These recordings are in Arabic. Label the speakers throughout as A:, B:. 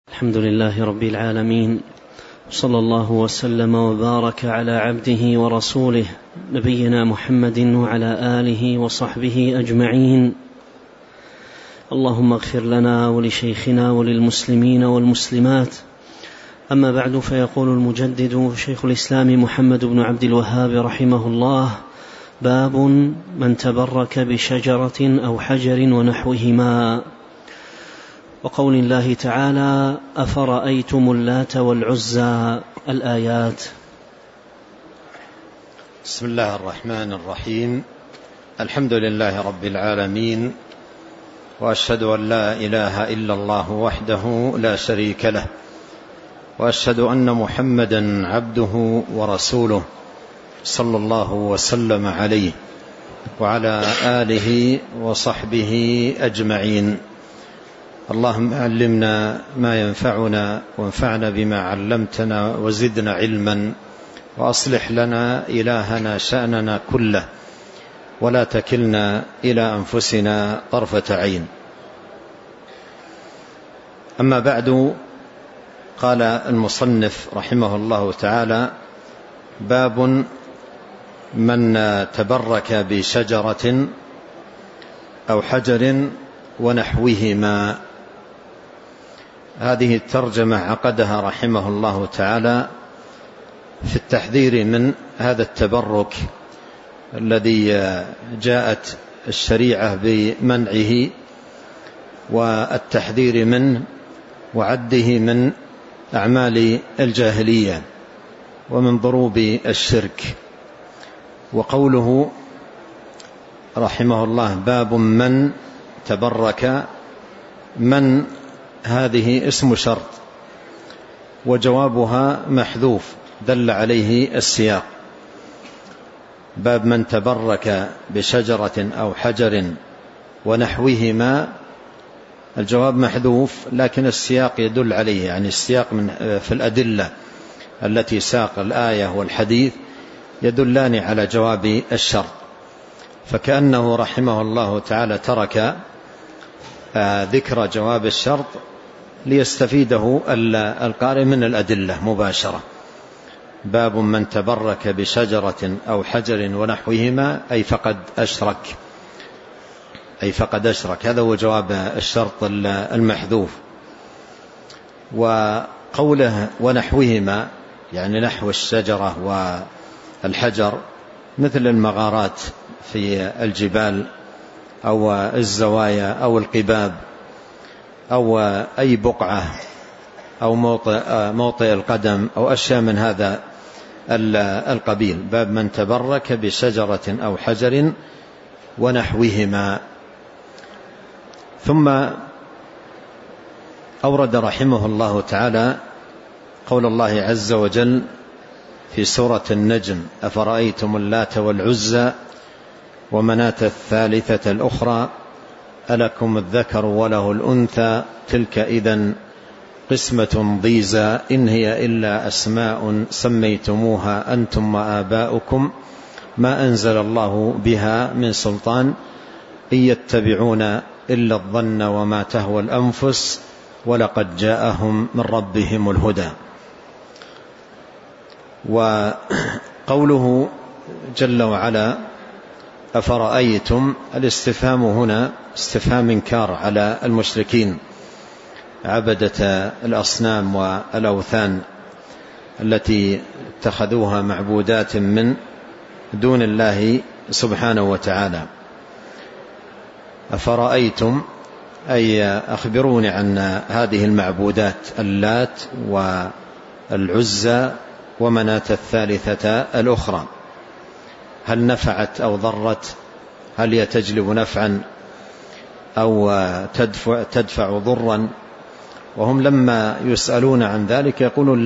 A: الحمد لله رب العالمين، صلى الله وسلم وبارك على عبده ورسوله نبينا محمد وعلى آله وصحبه أجمعين. اللهم اغفر لنا ولشيخنا وللمسلمين والمسلمات. أما بعد، فيقول المجدد شيخ الإسلام محمد بن عبد الوهاب رحمه الله: باب من تبرك بشجرة أو حجر ونحوهما. وقول الله تعالى: أفرأيتم اللات والعزى، الآيات.
B: بسم الله الرحمن الرحيم. الحمد لله رب العالمين، وأشهد أن لا إله إلا الله وحده لا شريك له، وأشهد أن محمدا عبده ورسوله صلى الله وسلم عليه وعلى آله وصحبه أجمعين. اللهم علمنا ما ينفعنا وانفعنا بما علمتنا وزدنا علما، وأصلح لنا إلهنا شأننا كله، ولا تكلنا إلى أنفسنا طرفة عين. أما بعد، قال المصنف رحمه الله تعالى: باب من تبرك بشجرة أو حجر ونحوهما. هذه الترجمة عقدها رحمه الله تعالى في التحذير من هذا التبرك الذي جاءت الشريعة بمنعه والتحذير منه وعده من أعمال الجاهلية ومن ضروب الشرك. وقوله رحمه الله: باب من تبرك، من هذه اسم شرط وجوابها محذوف دل عليه السياق. باب من تبرك بشجرة أو حجر ونحوهما، الجواب محذوف لكن السياق يدل عليه، يعني السياق في الأدلة التي ساق الآية والحديث يدلان على جواب الشرط، فكأنه رحمه الله تعالى ترك ذكر جواب الشرط ليستفيده القارئ من الأدلة مباشرة. باب من تبرك بشجرة أو حجر ونحوهما أي فقد أشرك، هذا هو جواب الشرط المحذوف. وقوله ونحوهما يعني نحو الشجرة والحجر، مثل المغارات في الجبال أو الزوايا أو القباب أو أي بقعة أو موطئ القدم أو أشياء من هذا القبيل. باب من تبرك بشجرة أو حجر ونحوهما. ثم أورد رحمه الله تعالى قول الله عز وجل في سورة النجم: أفرأيتم اللات والعزى ومناة الثالثة الأخرى ألكم الذكر وله الأنثى تلك إذن قسمة ضيزى إن هي إلا أسماء سميتموها أنتم وآباؤكم ما أنزل الله بها من سلطان إن يتبعون إلا الظن وما تهوى الأنفس ولقد جاءهم من ربهم الهدى. وقوله جل وعلا: أفرأيتم، الاستفهام هنا استفهام إنكار على المشركين عبدة الأصنام والأوثان التي اتخذوها معبودات من دون الله سبحانه وتعالى. أفرأيتم أي أخبروني عن هذه المعبودات، اللات والعزى ومناة الثالثة الأخرى، هل نفعت أو ضرت؟ هل هي تجلب نفعا أو تدفع ضرا؟ وهم لما يسألون عن ذلك يقولون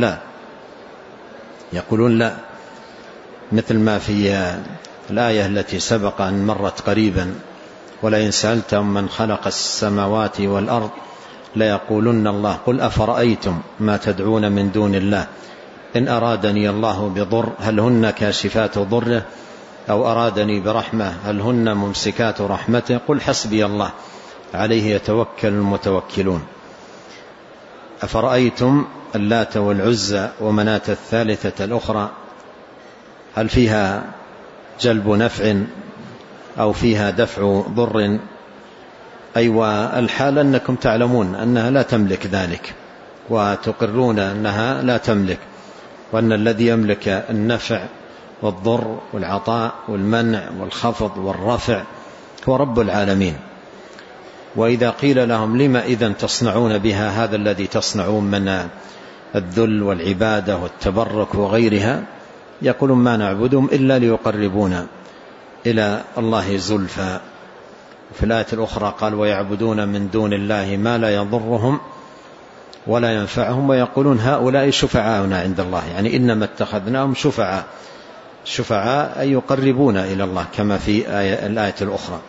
B: لا، مثل ما في الآية التي سبق أن مرت قريبا: ولئن سألتم من خلق السماوات والأرض ليقولن الله قل أفرأيتم ما تدعون من دون الله إن أرادني الله بضر هل هن كاشفات ضره أو أرادني برحمة هل هن ممسكات رحمته قل حسبي الله عليه يتوكل المتوكلون. أفرأيتم اللات والعزى ومناة الثالثة الأخرى هل فيها جلب نفع أو فيها دفع ضر؟ أيوة، الحال أنكم تعلمون أنها لا تملك ذلك، وتقرون أنها لا تملك، وأن الذي يملك النفع والضر والعطاء والمنع والخفض والرفع هو رب العالمين. وإذا قيل لهم لما إذن تصنعون بها هذا الذي تصنعون من الذل والعبادة والتبرك وغيرها، يقولون ما نعبدهم إلا ليقربونا إلى الله زلفى. في الآية الأخرى قال ويعبدون من دون الله ما لا يضرهم ولا ينفعهم ويقولون هؤلاء شفعاؤنا عند الله، يعني إنما اتخذناهم شفعاء أي يقربون إلى الله كما في الآية الأخرى.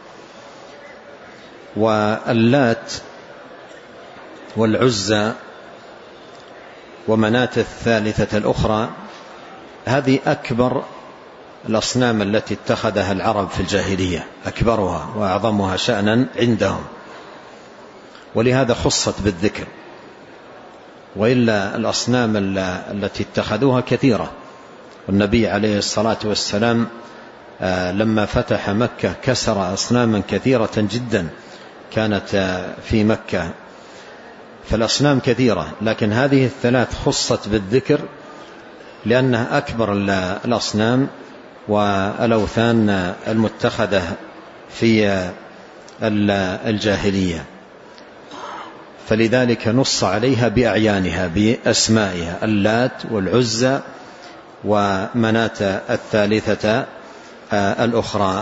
B: واللات والعزى ومناة الثالثة الأخرى هذه أكبر الأصنام التي اتخذها العرب في الجاهلية، أكبرها وأعظمها شأنا عندهم، ولهذا خصت بالذكر، وإلا الأصنام التي اتخذوها كثيرة. والنبي عليه الصلاة والسلام لما فتح مكة كسر أصناما كثيرة جدا كانت في مكة، فالأصنام كثيرة، لكن هذه الثلاث خصت بالذكر لأنها أكبر الأصنام والأوثان المتخذة في الجاهلية، فلذلك نص عليها بأعيانها بأسمائها: اللات والعزى ومناة الثالثة الأخرى.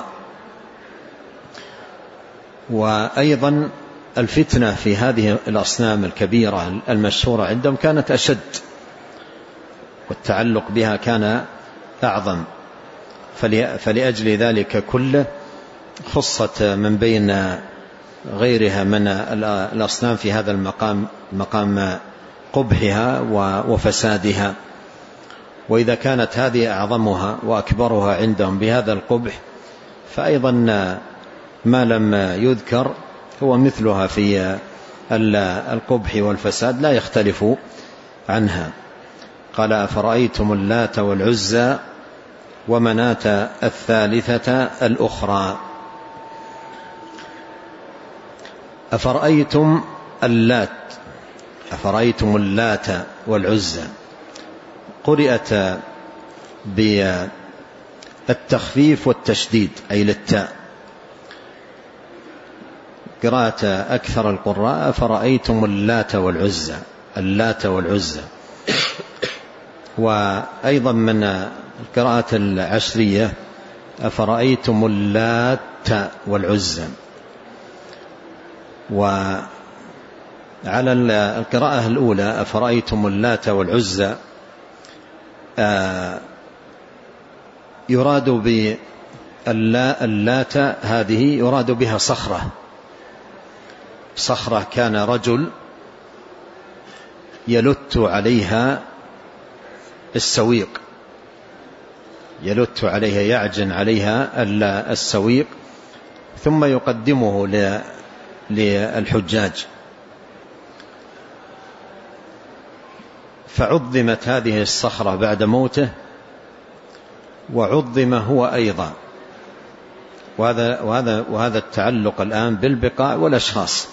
B: وأيضا الفتنة في هذه الأصنام الكبيرة المشهورة عندهم كانت أشد، والتعلق بها كان أعظم، فلأجل ذلك كله خصت من بين غيرها من الأصنام في هذا المقام، مقام قبحها وفسادها. وإذا كانت هذه أعظمها وأكبرها عندهم بهذا القبح، فأيضا ما لم يذكر هو مثلها في القبح والفساد لا يختلف عنها. قال أفرأيتم اللات والعزى ومناة الثالثة الأخرى. أفرأيتم اللات والعزى قرئت بالتخفيف والتشديد أي للتاء، قراءة أكثر القراء أفرأيتم اللات والعزى. وأيضا من القراءة العشرية أفرأيتم اللات والعزى. وعلى القراءة الأولى أفرأيتم اللات والعزى يراد باللات هذه يراد بها صخرة كان رجل يلت عليها السويق، يعجن عليها السويق ثم يقدمه للحجاج، فعظمت هذه الصخرة بعد موته وعظم هو أيضا. وهذا التعلق الآن بالبقاء والأشخاص.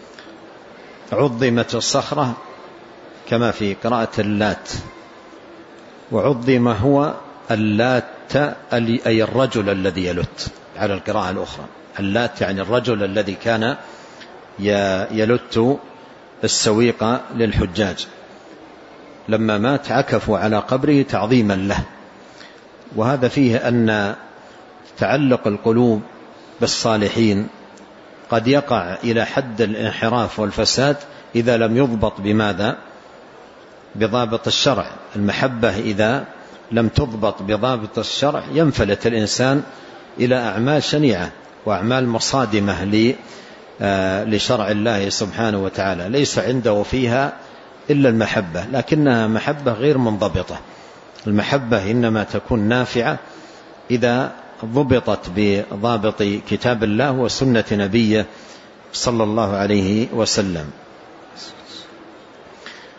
B: عظمت الصخرة كما في قراءة اللات، وعظم هو اللات أي الرجل الذي يلت على القراءة الأخرى. اللات يعني الرجل الذي كان يلت السويق للحجاج، لما مات عكفوا على قبره تعظيما له. وهذا فيه أن تعلق القلوب بالصالحين قد يقع إلى حد الانحراف والفساد إذا لم يضبط بماذا؟ بضابط الشرع. المحبة إذا لم تضبط بضابط الشرع ينفلت الإنسان إلى أعمال شنيعة وأعمال مصادمة لشرع الله سبحانه وتعالى، ليس عنده فيها إلا المحبة، لكنها محبة غير منضبطة. المحبة إنما تكون نافعة إذا ضبطت بضابط كتاب الله وسنة نبيه صلى الله عليه وسلم.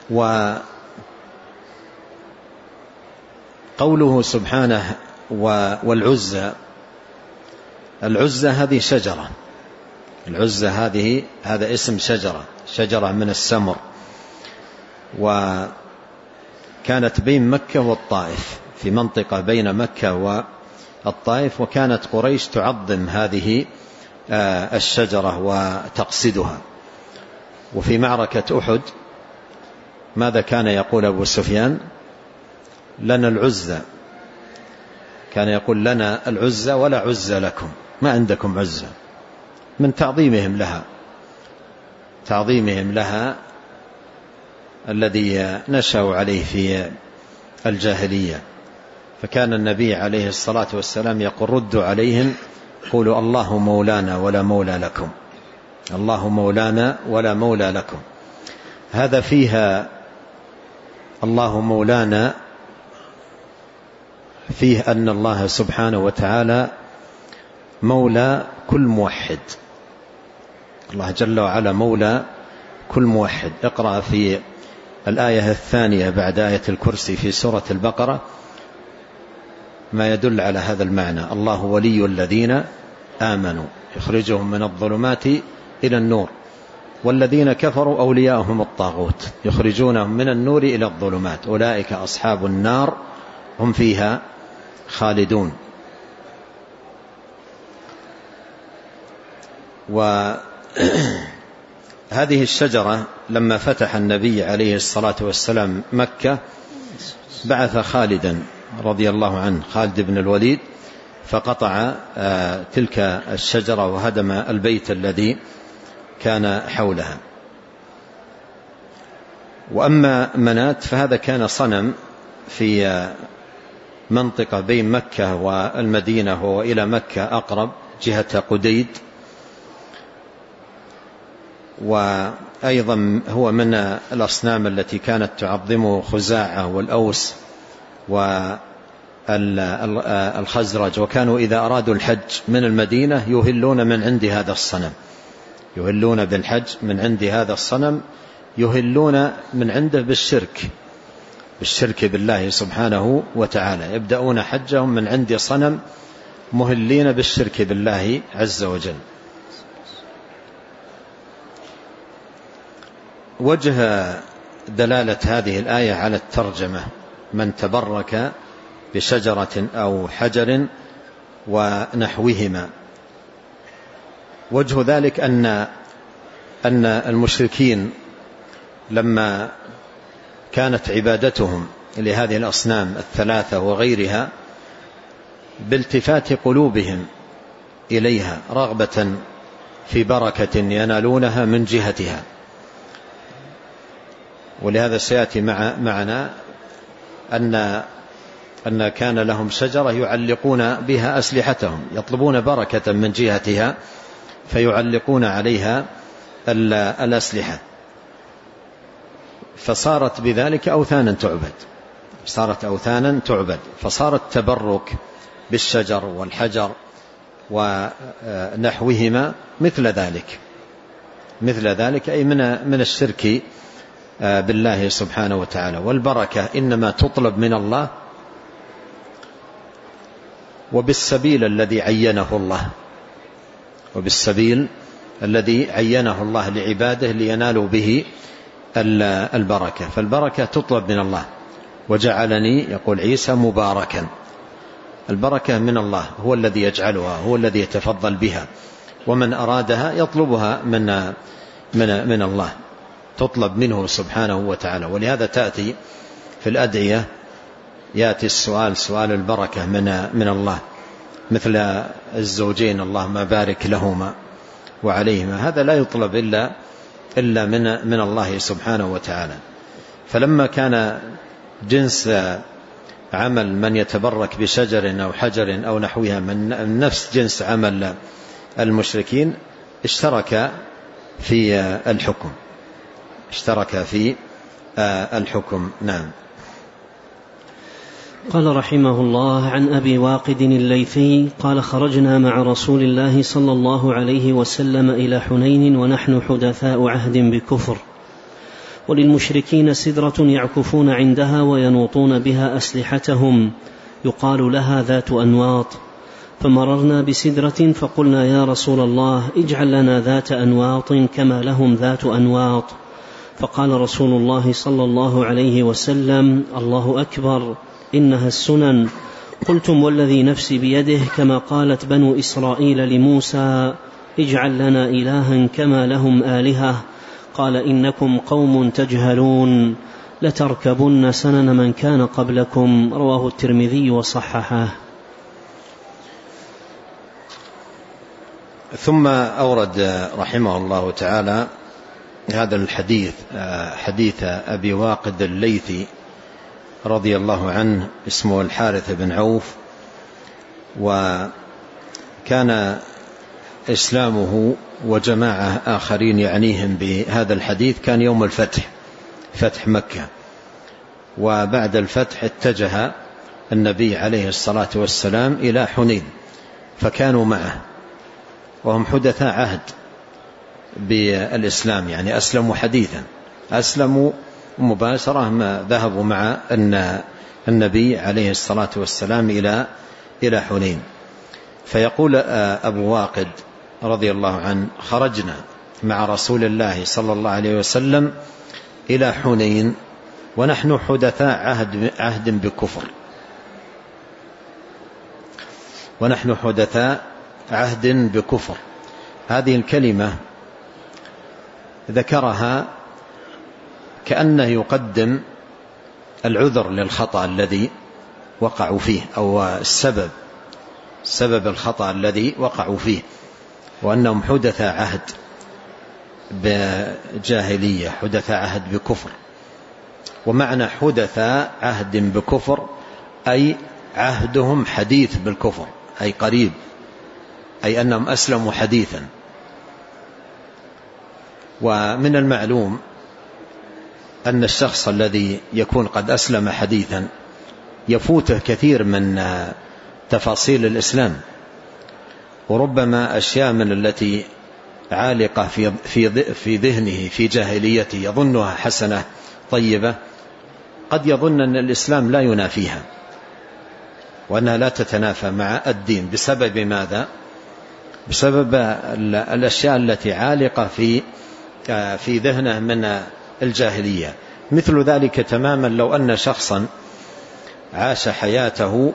B: وقوله سبحانه والعزى، العزى هذه شجرة، العزى هذا اسم شجرة من السمر، وكانت بين مكة والطائف، في منطقة بين مكة والطائف، وكانت قريش تعظم هذه الشجرة وتقصدها. وفي معركة أحد ماذا كان يقول أبو سفيان؟ لنا العزى، كان يقول لنا العزى ولا عزى لكم، ما عندكم عزى، من تعظيمهم لها الذي نشأوا عليه في الجاهلية. فكان النبي عليه الصلاة والسلام يقول ردوا عليهم قولوا الله مولانا ولا مولى لكم، الله مولانا ولا مولى لكم. هذا فيها الله مولانا، فيه أن الله سبحانه وتعالى مولى كل موحد، الله جل وعلا مولى كل موحد. اقرأ في الآية الثانية بعد آية الكرسي في سورة البقرة ما يدل على هذا المعنى: الله ولي الذين آمنوا يخرجهم من الظلمات إلى النور، والذين كفروا أولياءهم الطاغوت يخرجونهم من النور إلى الظلمات، أولئك أصحاب النار هم فيها خالدون. وهذه الشجرة لما فتح النبي عليه الصلاة والسلام مكة بعث خالدا رضي الله عنه، خالد بن الوليد، فقطع تلك الشجرة وهدم البيت الذي كان حولها. وأما منات فهذا كان صنم في منطقة بين مكة والمدينة، وإلى مكة أقرب جهة قديد، وأيضا هو من الأصنام التي كانت تعظمه خزاعة والأوس والخزرج، وكانوا إذا أرادوا الحج من المدينة يهلون من عند هذا الصنم، يهلون بالحج من عند هذا الصنم، يهلون من عنده بالشرك بالله سبحانه وتعالى، يبدأون حجهم من عند صنم مهلين بالشرك بالله عز وجل. وجه دلالة هذه الآية على الترجمة: من تبرك بشجرة أو حجر ونحوهما. وجه ذلك أن المشركين لما كانت عبادتهم لهذه الأصنام الثلاثة وغيرها بالتفات قلوبهم إليها رغبة في بركة ينالونها من جهتها. ولهذا سيأتي معنا أن كان لهم شجرة يعلقون بها أسلحتهم، يطلبون بركة من جهتها فيعلقون عليها الأسلحة، فصارت بذلك أوثانا تعبد، فصار التبرك بالشجر والحجر ونحوهما مثل ذلك أي من الشرك بالله سبحانه وتعالى. والبركة إنما تطلب من الله وبالسبيل الذي عينه الله لعباده لينالوا به البركة. فالبركة تطلب من الله، وجعلني يقول عيسى مباركا، البركة من الله، هو الذي يجعلها، هو الذي يتفضل بها، ومن أرادها يطلبها من الله، تطلب منه سبحانه وتعالى. ولهذا تأتي في الأدعية يأتي سؤال البركة من الله، مثل الزوجين اللهم بارك لهما وعليهما، هذا لا يطلب إلا من الله سبحانه وتعالى. فلما كان جنس عمل من يتبرك بشجر أو حجر أو نحوها من نفس جنس عمل المشركين، اشترك في الحكم. نعم.
A: قال رحمه الله: عن أبي واقد الليثي قال: خرجنا مع رسول الله صلى الله عليه وسلم إلى حنين ونحن حدثاء عهد بكفر، وللمشركين سدرة يعكفون عندها وينوطون بها أسلحتهم يقال لها ذات أنواط. فمررنا بسدرة فقلنا يا رسول الله اجعل لنا ذات أنواط كما لهم ذات أنواط. فقال رسول الله صلى الله عليه وسلم الله أكبر إنها السنن. قلتم والذي نفسي بيده كما قالت بنو إسرائيل لموسى اجعل لنا إلها كما لهم آلهة. قال إنكم قوم تجهلون لتركبن سنن من كان قبلكم. رواه الترمذي وصححه.
B: ثم أورد رحمه الله تعالى هذا الحديث، حديث أبي واقد الليثي رضي الله عنه، اسمه الحارث بن عوف، وكان إسلامه وجماعة آخرين يعنيهم بهذا الحديث كان يوم الفتح، فتح مكة. وبعد الفتح اتجه النبي عليه الصلاة والسلام إلى حنين، فكانوا معه وهم حدثاء عهد بالإسلام، يعني أسلموا حديثا، أسلموا مباشرة ما ذهبوا مع النبي عليه الصلاة والسلام إلى حنين. فيقول أبو واقد رضي الله عنه خرجنا مع رسول الله صلى الله عليه وسلم إلى حنين ونحن حدثاء عهد بكفر، ونحن حدثاء عهد بكفر. هذه الكلمة ذكرها كأنه يقدم العذر للخطأ الذي وقعوا فيه، أو سبب الخطأ الذي وقعوا فيه، وأنهم حدثاء عهد بجاهلية، حدثاء عهد بكفر. ومعنى حدثاء عهد بكفر أي عهدهم حديث بالكفر، أي قريب، أي أنهم أسلموا حديثا. ومن المعلوم أن الشخص الذي يكون قد أسلم حديثا يفوته كثير من تفاصيل الإسلام، وربما أشياء من التي عالقة في ذهنه في جاهليته يظنها حسنة طيبة، قد يظن أن الإسلام لا ينافيها وأنها لا تتنافى مع الدين. بسبب ماذا؟ بسبب الأشياء التي عالقة في ذهنه من الجاهلية. مثل ذلك تماما لو أن شخصا عاش حياته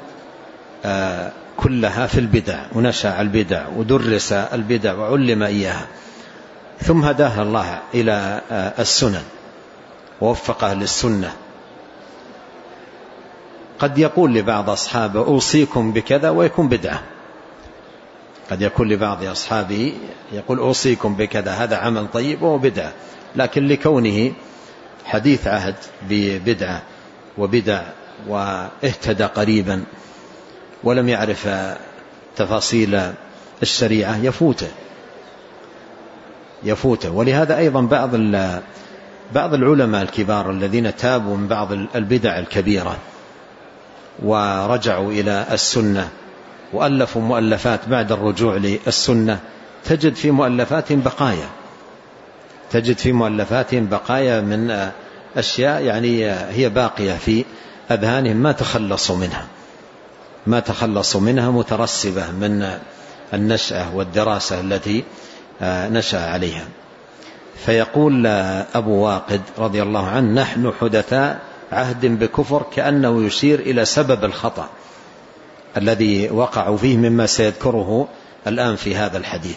B: كلها في البدع، ونشأ البدع ودرس البدع وعلم إياها، ثم هداه الله إلى السنن ووفقه للسنة، قد يقول لبعض أصحابه أوصيكم بكذا ويكون بدعة. قد يكون لبعض أصحابه يقول أوصيكم بكذا، هذا عمل طيب وهو بدعة، لكن لكونه حديث عهد ببدعة وبدع واهتدى قريبا ولم يعرف تفاصيل الشريعة يفوته. ولهذا أيضا بعض العلماء الكبار الذين تابوا من بعض البدع الكبيرة ورجعوا إلى السنة وألفوا مؤلفات بعد الرجوع للسنة، تجد في مؤلفاتهم بقايا من أشياء يعني هي باقية في أذهانهم ما تخلصوا منها مترسبة من النشأة والدراسة التي نشأ عليها. فيقول أبو واقد رضي الله عنه نحن حدثاء عهد بكفر، كأنه يشير إلى سبب الخطأ الذي وقعوا فيه مما سيذكره الآن في هذا الحديث.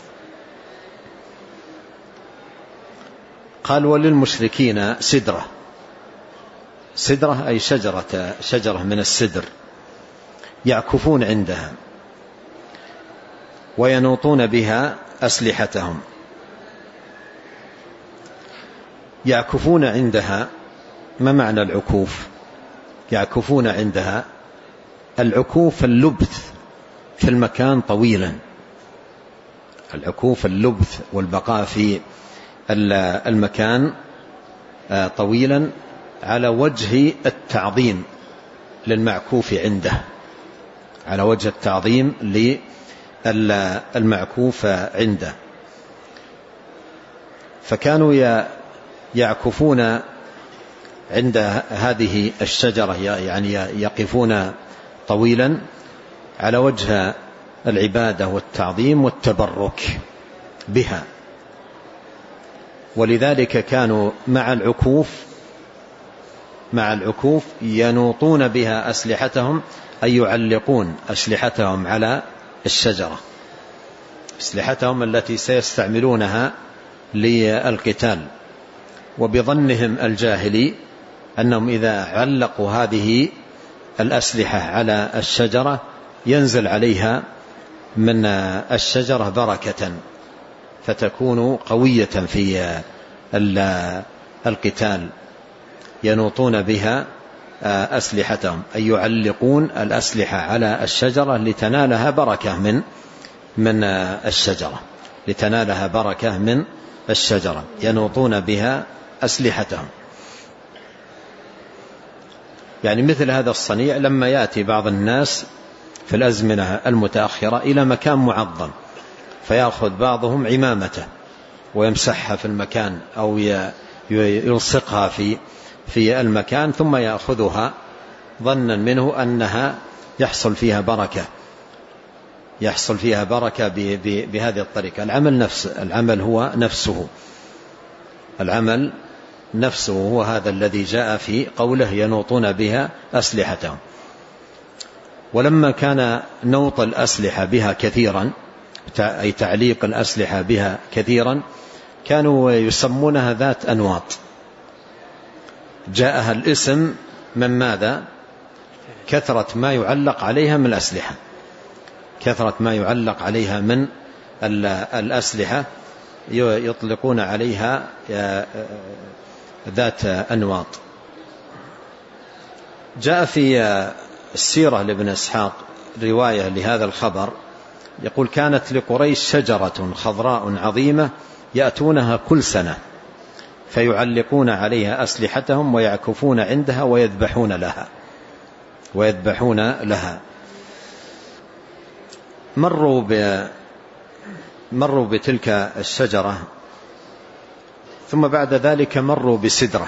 B: قال وللمشركين سدرة أي شجرة من السدر يعكفون عندها وينوطون بها أسلحتهم. يعكفون عندها، ما معنى العكوف؟ يعكفون عندها، العكوف اللبث في المكان طويلا، العكوف اللبث والبقاء في المكان طويلا على وجه التعظيم للمعكوف عنده، على وجه التعظيم للمعكوف عنده. فكانوا يعكفون عند هذه الشجرة، يعني يقفون طويلا على وجه العبادة والتعظيم والتبرك بها. ولذلك كانوا مع العكوف ينوطون بها أسلحتهم، أي يعلقون أسلحتهم على الشجرة، أسلحتهم التي سيستعملونها للقتال. وبظنهم الجاهلي أنهم إذا علقوا هذه الأسلحة على الشجرة ينزل عليها من الشجرة بركة فتكون قوية في القتال. ينوطون بها أسلحتهم، أي يعلقون الأسلحة على الشجرة لتنالها بركة من الشجرة، لتنالها بركة من الشجرة، ينوطون بها أسلحتهم. يعني مثل هذا الصنيع لما يأتي بعض الناس في الأزمنة المتأخرة إلى مكان معظم فيأخذ بعضهم عمامته ويمسحها في المكان أو يلصقها في المكان ثم يأخذها ظنا منه أنها يحصل فيها بركة بهذه الطريقة. العمل هو نفسه هو هذا الذي جاء في قوله ينوطون بها أسلحتهم. ولما كان نوط الأسلحة بها كثيرا، أي تعليق الأسلحة بها كثيرا، كانوا يسمونها ذات أنواط. جاءها الاسم من ماذا؟ كثرة ما يعلق عليها من الأسلحة، كثرة ما يعلق عليها من الأسلحة يطلقون عليها ذات أنواط. جاء في السيرة لابن إسحاق رواية لهذا الخبر، يقول كانت لقريش شجرة خضراء عظيمة يأتونها كل سنة فيعلقون عليها أسلحتهم ويعكفون عندها ويذبحون لها. مروا بتلك الشجرة، ثم بعد ذلك مروا بسدرة،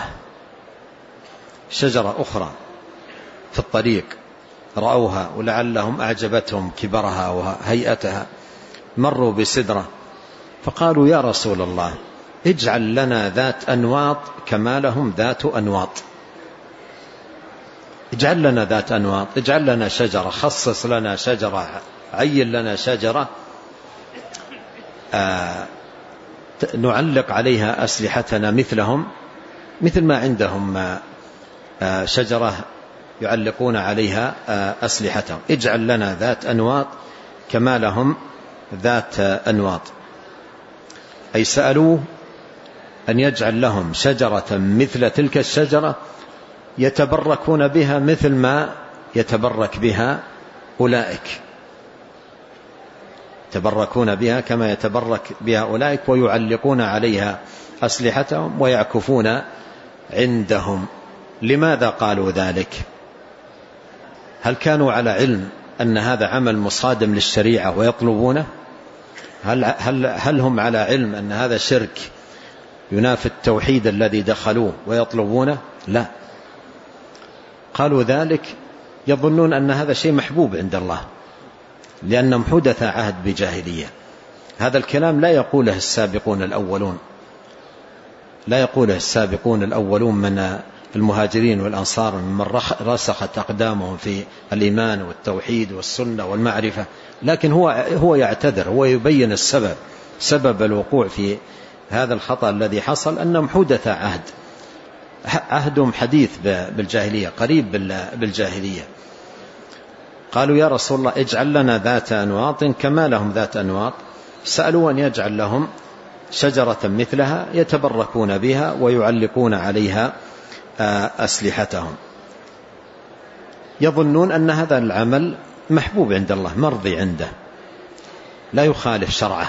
B: شجرة أخرى في الطريق رأوها ولعلهم أعجبتهم كبرها وهيئتها، مروا بسدرة فقالوا يا رسول الله اجعل لنا ذات أنواط كما لهم ذات أنواط، اجعل لنا ذات أنواط، اجعل لنا شجرة، خصص لنا شجرة، عين لنا شجرة نعلق عليها أسلحتنا مثل ما عندهم شجرة يعلقون عليها أسلحتهم، اجعل لنا ذات أنواط كما لهم ذات أنواط. أي سألوه أن يجعل لهم شجرة مثل تلك الشجرة يتبركون بها مثل ما يتبرك بها أولئك، يتبركون بها كما يتبرك بها أولئك، ويعلقون عليها أسلحتهم ويعكفون عندهم. لماذا قالوا ذلك؟ هل كانوا على علم أن هذا عمل مصادم للشريعة ويطلبونه؟ هل هم على علم أن هذا شرك ينافي التوحيد الذي دخلوه ويطلبونه؟ لا، قالوا ذلك يظنون أن هذا شيء محبوب عند الله لأنهم حدث عهد بجاهلية. هذا الكلام لا يقوله السابقون الأولون من المهاجرين والأنصار من رسخت أقدامهم في الإيمان والتوحيد والسنة والمعرفة، لكن هو يعتذر، هو يبين سبب الوقوع في هذا الخطأ الذي حصل، أنهم حدث عهدهم حديث بالجاهلية، قريب بالجاهلية. قالوا يا رسول الله اجعل لنا ذات أنواط كما لهم ذات أنواط، سألوا أن يجعل لهم شجرة مثلها يتبركون بها ويعلقون عليها أسلحتهم. يظنون أن هذا العمل محبوب عند الله، مرضي عنده، لا يخالف شرعه،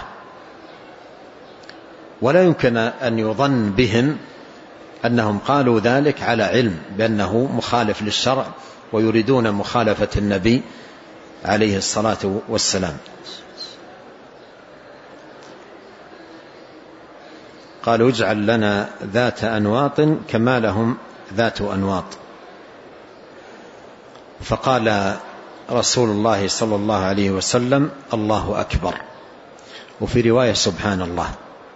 B: ولا يمكن أن يظن بهم أنهم قالوا ذلك على علم بأنه مخالف للشرع ويريدون مخالفة النبي عليه الصلاة والسلام. قالوا اجعل لنا ذات أنواط كما لهم ذات أنواط. فقال رسول الله صلى الله عليه وسلم: الله أكبر. وفي رواية: سبحان الله.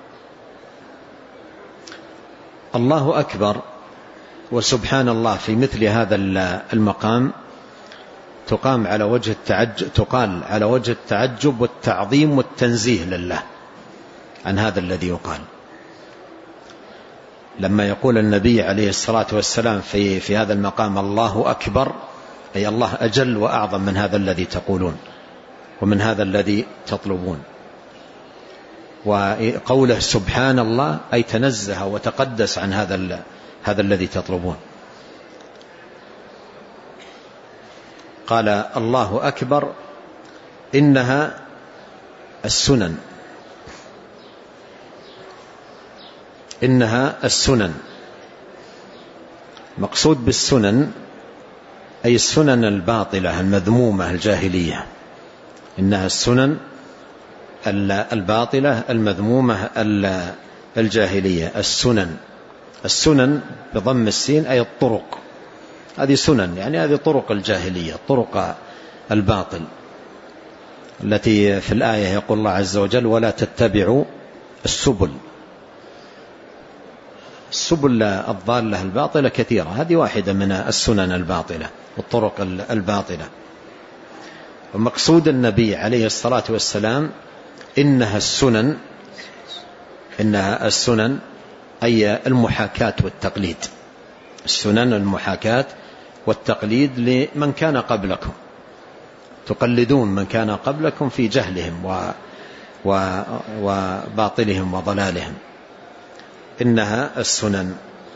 B: الله أكبر وسبحان الله في مثل هذا المقام تقال على وجه التعجب والتعظيم والتنزيه لله عن هذا الذي يقال. لما يقول النبي عليه الصلاة والسلام في هذا المقام: الله أكبر، أي الله أجل وأعظم من هذا الذي تقولون ومن هذا الذي تطلبون. وقوله سبحان الله أي تنزه وتقدس عن هذا الذي تطلبون. قال: الله أكبر إنها السنن. إنها السنن. مقصود بالسنن أي السنن الباطلة المذمومة الجاهلية. إنها السنن الباطلة المذمومة الجاهلية. السنن بضم السين أي الطرق. هذه سنن يعني هذه طرق الجاهلية، طرق الباطل التي في الآية يقول الله عز وجل: ولا تتبعوا السبل الضالة الباطلة كثيرة. هذه واحدة من السنن الباطلة والطرق الباطلة. ومقصود النبي عليه الصلاة والسلام إنها السنن أي المحاكاة والتقليد. السنن المحاكاة والتقليد لمن كان قبلكم، تقلدون من كان قبلكم في جهلهم وباطلهم وضلالهم. إنها السنن.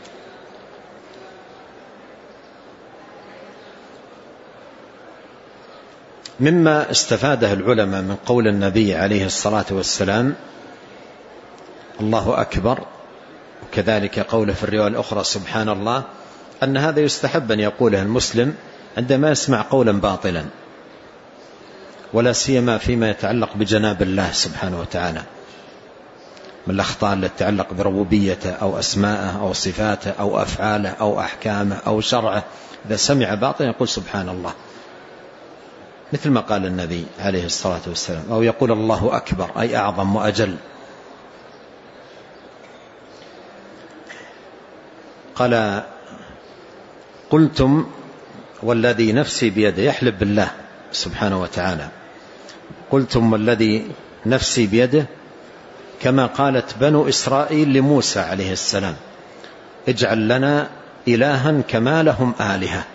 B: مما استفاده العلماء من قول النبي عليه الصلاة والسلام الله أكبر، وكذلك قوله في الرواية الأخرى سبحان الله، أن هذا يستحب أن يقوله المسلم عندما يسمع قولا باطلا، ولا سيما فيما يتعلق بجناب الله سبحانه وتعالى من الأخطاء التي تتعلق بربوبيته أو أسماءه أو صفاته أو أفعاله أو أحكامه أو شرعه. إذا سمع باطلا يقول سبحان الله، مثل ما قال النبي عليه الصلاة والسلام. أو يقول الله أكبر أي أعظم وأجل. قال: قلتم والذي نفسي بيده، يحلف بالله سبحانه وتعالى: قلتم والذي نفسي بيده كما قالت بنو إسرائيل لموسى عليه السلام: اجعل لنا إلها كما لهم آلهة.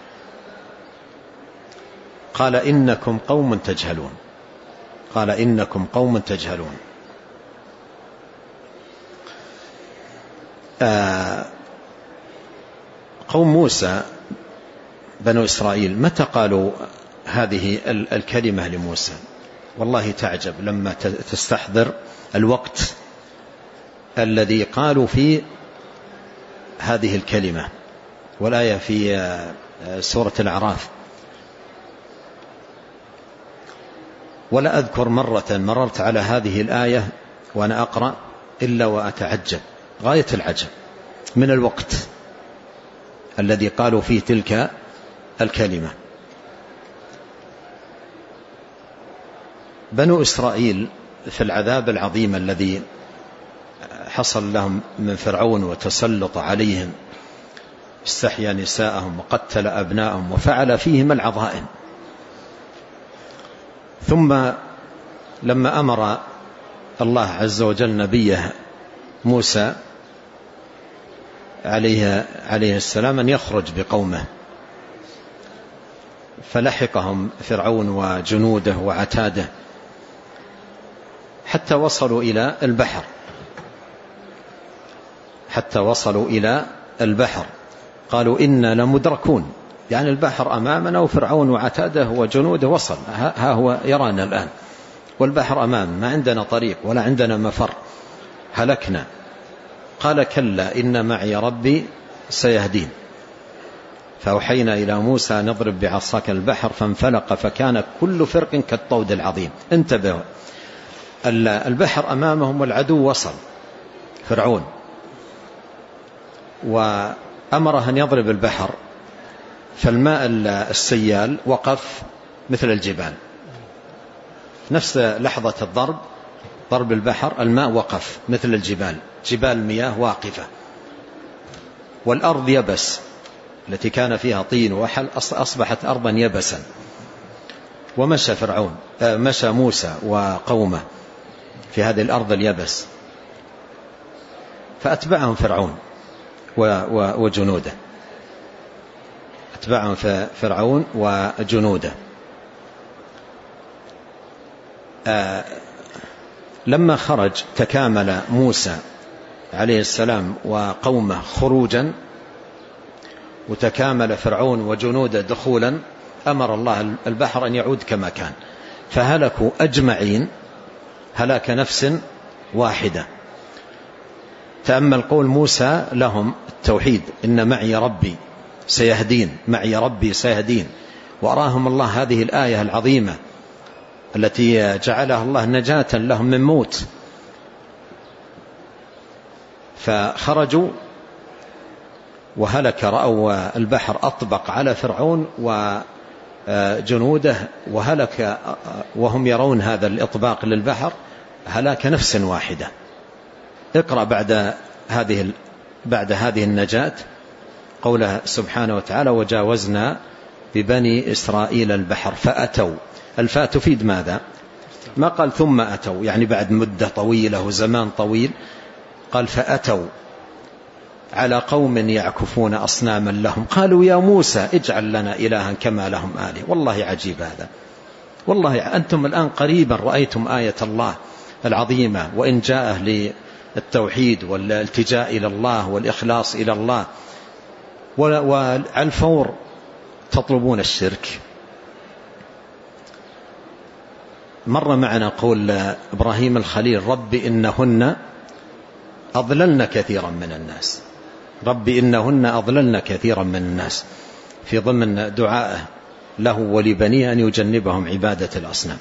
B: قال: إنكم قوم تجهلون. قال: إنكم قوم تجهلون. قوم موسى بنو إسرائيل متى قالوا هذه الكلمة لموسى؟ والله تعجب لما تستحضر الوقت الذي قالوا فيه هذه الكلمة. والآية في سورة الأعراف. ولا أذكر مرة مررت على هذه الآية وأنا أقرأ إلا وأتعجب غاية العجب من الوقت الذي قالوا فيه تلك الكلمة. بنو إسرائيل في العذاب العظيم الذي حصل لهم من فرعون وتسلط عليهم، استحيا نساءهم وقتل أبناءهم وفعل فيهم العظائم. ثم لما أمر الله عز وجل نبيه موسى عليه السلام أن يخرج بقومه، فلحقهم فرعون وجنوده وعتاده حتى وصلوا إلى البحر. قالوا إنا لمدركون، يعني البحر أمامنا وفرعون وعتاده وجنوده وصل، ها هو يرانا الآن والبحر أمام، ما عندنا طريق ولا عندنا مفر، هلكنا. قال: كلا إن معي ربي سيهدين. فأوحينا إلى موسى نضرب بعصاك البحر فانفلق فكان كل فرق كالطود العظيم. انتبهوا، البحر أمامهم والعدو وصل فرعون أمره أن يضرب البحر، فالماء السيال وقف مثل الجبال، نفس لحظة ضرب البحر الماء وقف مثل الجبال، جبال المياه واقفة، والأرض يبس التي كان فيها طين وحل أصبحت أرضا يبسا. ومشى مشى موسى وقومه في هذه الأرض اليبس، فأتبعهم فرعون وجنوده، أتبعهم فرعون وجنوده. لما خرج تكامل موسى عليه السلام وقومه خروجا، وتكامل فرعون وجنوده دخولا، أمر الله البحر أن يعود كما كان، فهلكوا أجمعين هلاك نفس واحدة. تأمل قول موسى لهم التوحيد: إن معي ربي سيهدين، معي ربي سيهدين. وأراهم الله هذه الآية العظيمة التي جعلها الله نجاة لهم من موت. فخرجوا وهلك، رأوا البحر أطبق على فرعون وجنوده، وهلك وهم يرون هذا الإطباق للبحر، هلاك نفس واحدة. اقرأ بعد هذه النجاة قوله سبحانه وتعالى: وجاوزنا ببني إسرائيل البحر فأتوا. الفاء تفيد ماذا؟ ما قال ثم أتوا، يعني بعد مدة طويلة وزمان طويل، قال فأتوا على قوم يعكفون أصناما لهم قالوا يا موسى اجعل لنا إلها كما لهم آله. والله عجيب هذا، والله أنتم الآن قريبا رأيتم آية الله العظيمة، وإن جاء للتوحيد والالتجاء إلى الله والإخلاص إلى الله، وعلى الفور تطلبون الشرك. مر معنا قول إبراهيم الخليل: رب إنهن أضللن كثيرا من الناس، رب إنهن أضللن كثيرا من الناس، في ضمن دعائه له ولبنيه أن يجنبهم عبادة الأصنام.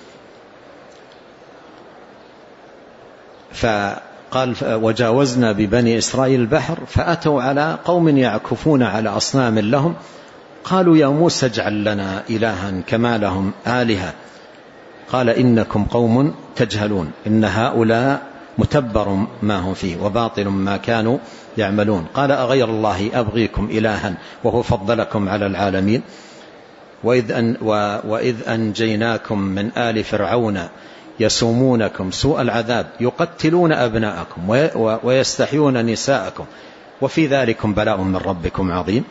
B: فقال: وجاوزنا ببني إسرائيل البحر فأتوا على قوم يعكفون على أصنام لهم قالوا يا موسى اجعل لنا إلها كما لهم آلهة قال إنكم قوم تجهلون إن هؤلاء متبر ما هم فيه وباطل ما كانوا يعملون. قال أغير الله أبغيكم إلها وهو فضلكم على العالمين وإذ أنجيناكم من آل فرعون يسومونكم سوء العذاب يقتلون أبناءكم ويستحيون نساءكم وفي ذلكم بلاء من ربكم عظيم.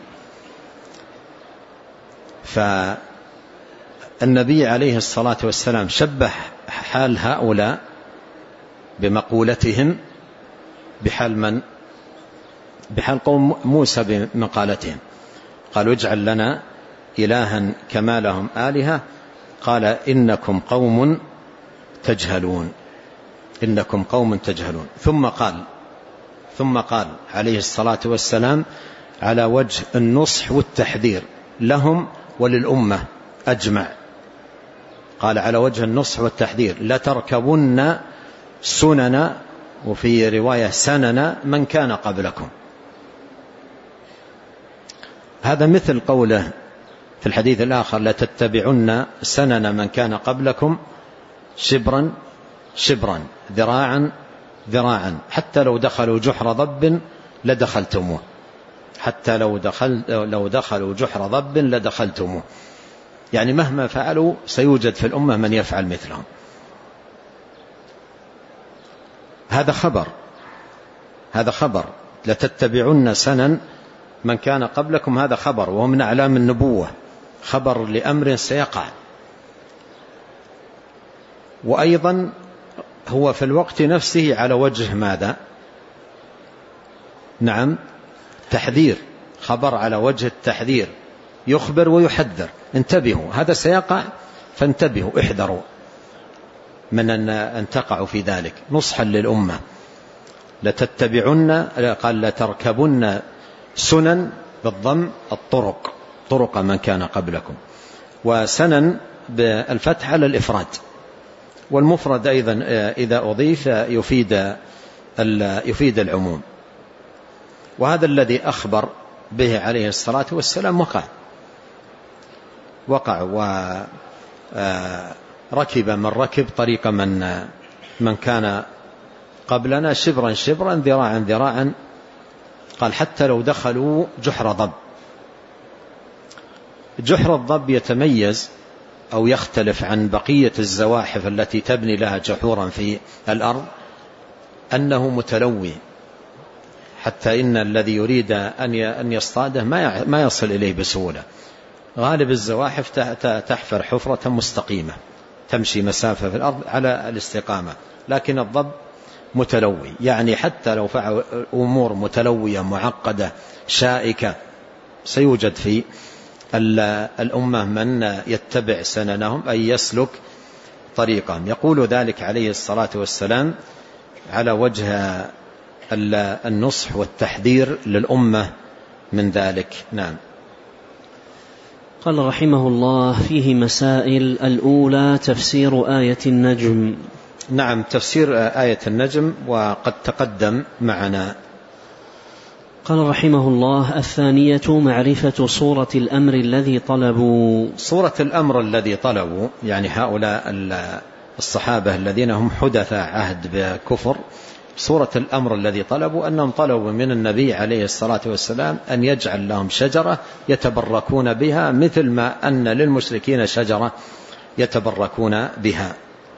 B: فالنبي عليه الصلاة والسلام شبه حال هؤلاء بمقولتهم بحال من؟ بحال قوم موسى بمقالتهم. قالوا اجعل لنا إلها كما لهم آلهة قال إنكم قوم تجهلون إنكم قوم تجهلون. ثم قال عليه الصلاة والسلام على وجه النصح والتحذير لهم وللأمة أجمع، قال على وجه النصح والتحذير لتركبن سنن وفي رواية سنن من كان قبلكم. هذا مثل قوله في الحديث الآخر لتتبعن سنن من كان قبلكم شبرا شبرا ذراعا ذراعا حتى لو دخلوا جحر ضب لدخلتموه حتى لو دخلوا جحر ضب لدخلتموه. يعني مهما فعلوا سيوجد في الأمة من يفعل مثلهم. هذا خبر لتتبعن سنن من كان قبلكم، هذا خبر وهو من أعلام النبوة، خبر لأمر سيقع. وأيضا هو في الوقت نفسه على وجه ماذا؟ نعم تحذير، خبر على وجه التحذير، يخبر ويحذر انتبهوا هذا سيقع فانتبهوا احذروا من أن تقعوا في ذلك، نصحا للأمة. لتتبعن قال لتركبن سنن بالضم الطرق، طرق من كان قبلكم، وسنن بالفتح على الإفراد، والمفرد أيضا إذا أضيف يفيد العموم. وهذا الذي أخبر به عليه الصلاة والسلام وقع وركب من ركب طريق من كان قبلنا شبرا شبرا ذراعا ذراعا. قال حتى لو دخلوا جحر ضب. جحر الضب يتميز أو يختلف عن بقية الزواحف التي تبني لها جحورا في الأرض أنه متلوي، حتى إن الذي يريد أن يصطاده ما يصل إليه بسهولة. غالب الزواحف تحفر حفرة مستقيمة تمشي مسافة في الأرض على الاستقامة، لكن الضب متلوي، يعني حتى لو فعل أمور متلوية معقدة شائكة سيوجد في الأمة من يتبع سننهم أي يسلك طريقهم. يقول ذلك عليه الصلاة والسلام على وجه النصح والتحذير للأمة من ذلك. نعم.
A: قال رحمه الله: فيه مسائل. الأولى تفسير آية النجم.
B: نعم، تفسير آية النجم وقد تقدم معنا.
A: قال رحمه الله: الثانية معرفة صورة الأمر الذي طلبوا.
B: صورة الأمر الذي طلبوا يعني هؤلاء الصحابة الذين هم حدثاء عهد بكفر، صورة الأمر الذي طلبوا أنهم طلبوا من النبي عليه الصلاة والسلام أن يجعل لهم شجرة يتبركون بها مثل ما أن للمشركين شجرة يتبركون بها.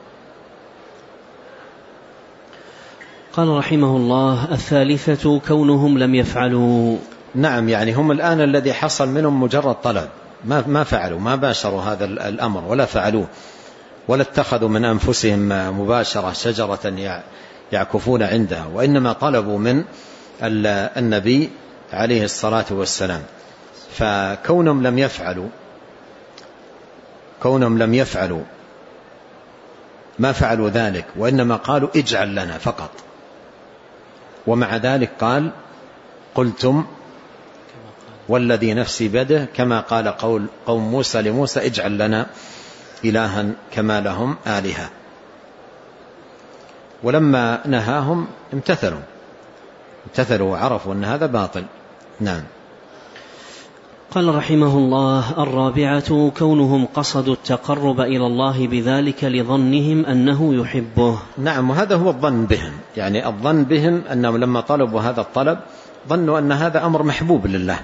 A: قال رحمه الله: الثالثة كونهم لم يفعلوا.
B: نعم، يعني هم الآن الذي حصل منهم مجرد طلب، ما فعلوا، ما باشروا هذا الأمر ولا فعلوه، ولا اتخذوا من أنفسهم مباشرة شجرة يعكفون عندها، وإنما طلبوا من النبي عليه الصلاة والسلام. فكونهم لم يفعلوا ما فعلوا ذلك، وإنما قالوا اجعل لنا فقط. ومع ذلك قال: قلتم والذي نفسي بيده، كما قال قوم موسى لموسى: اجعل لنا إلها كما لهم آلهة. ولما نهاهم امتثلوا وعرفوا أن هذا باطل. نعم.
A: قال رحمه الله: الرابعة كونهم قصدوا التقرب إلى الله بذلك لظنهم أنه يحبه.
B: نعم، وهذا هو الظن بهم، يعني الظن بهم أنهم لما طلبوا هذا الطلب ظنوا أن هذا أمر محبوب لله،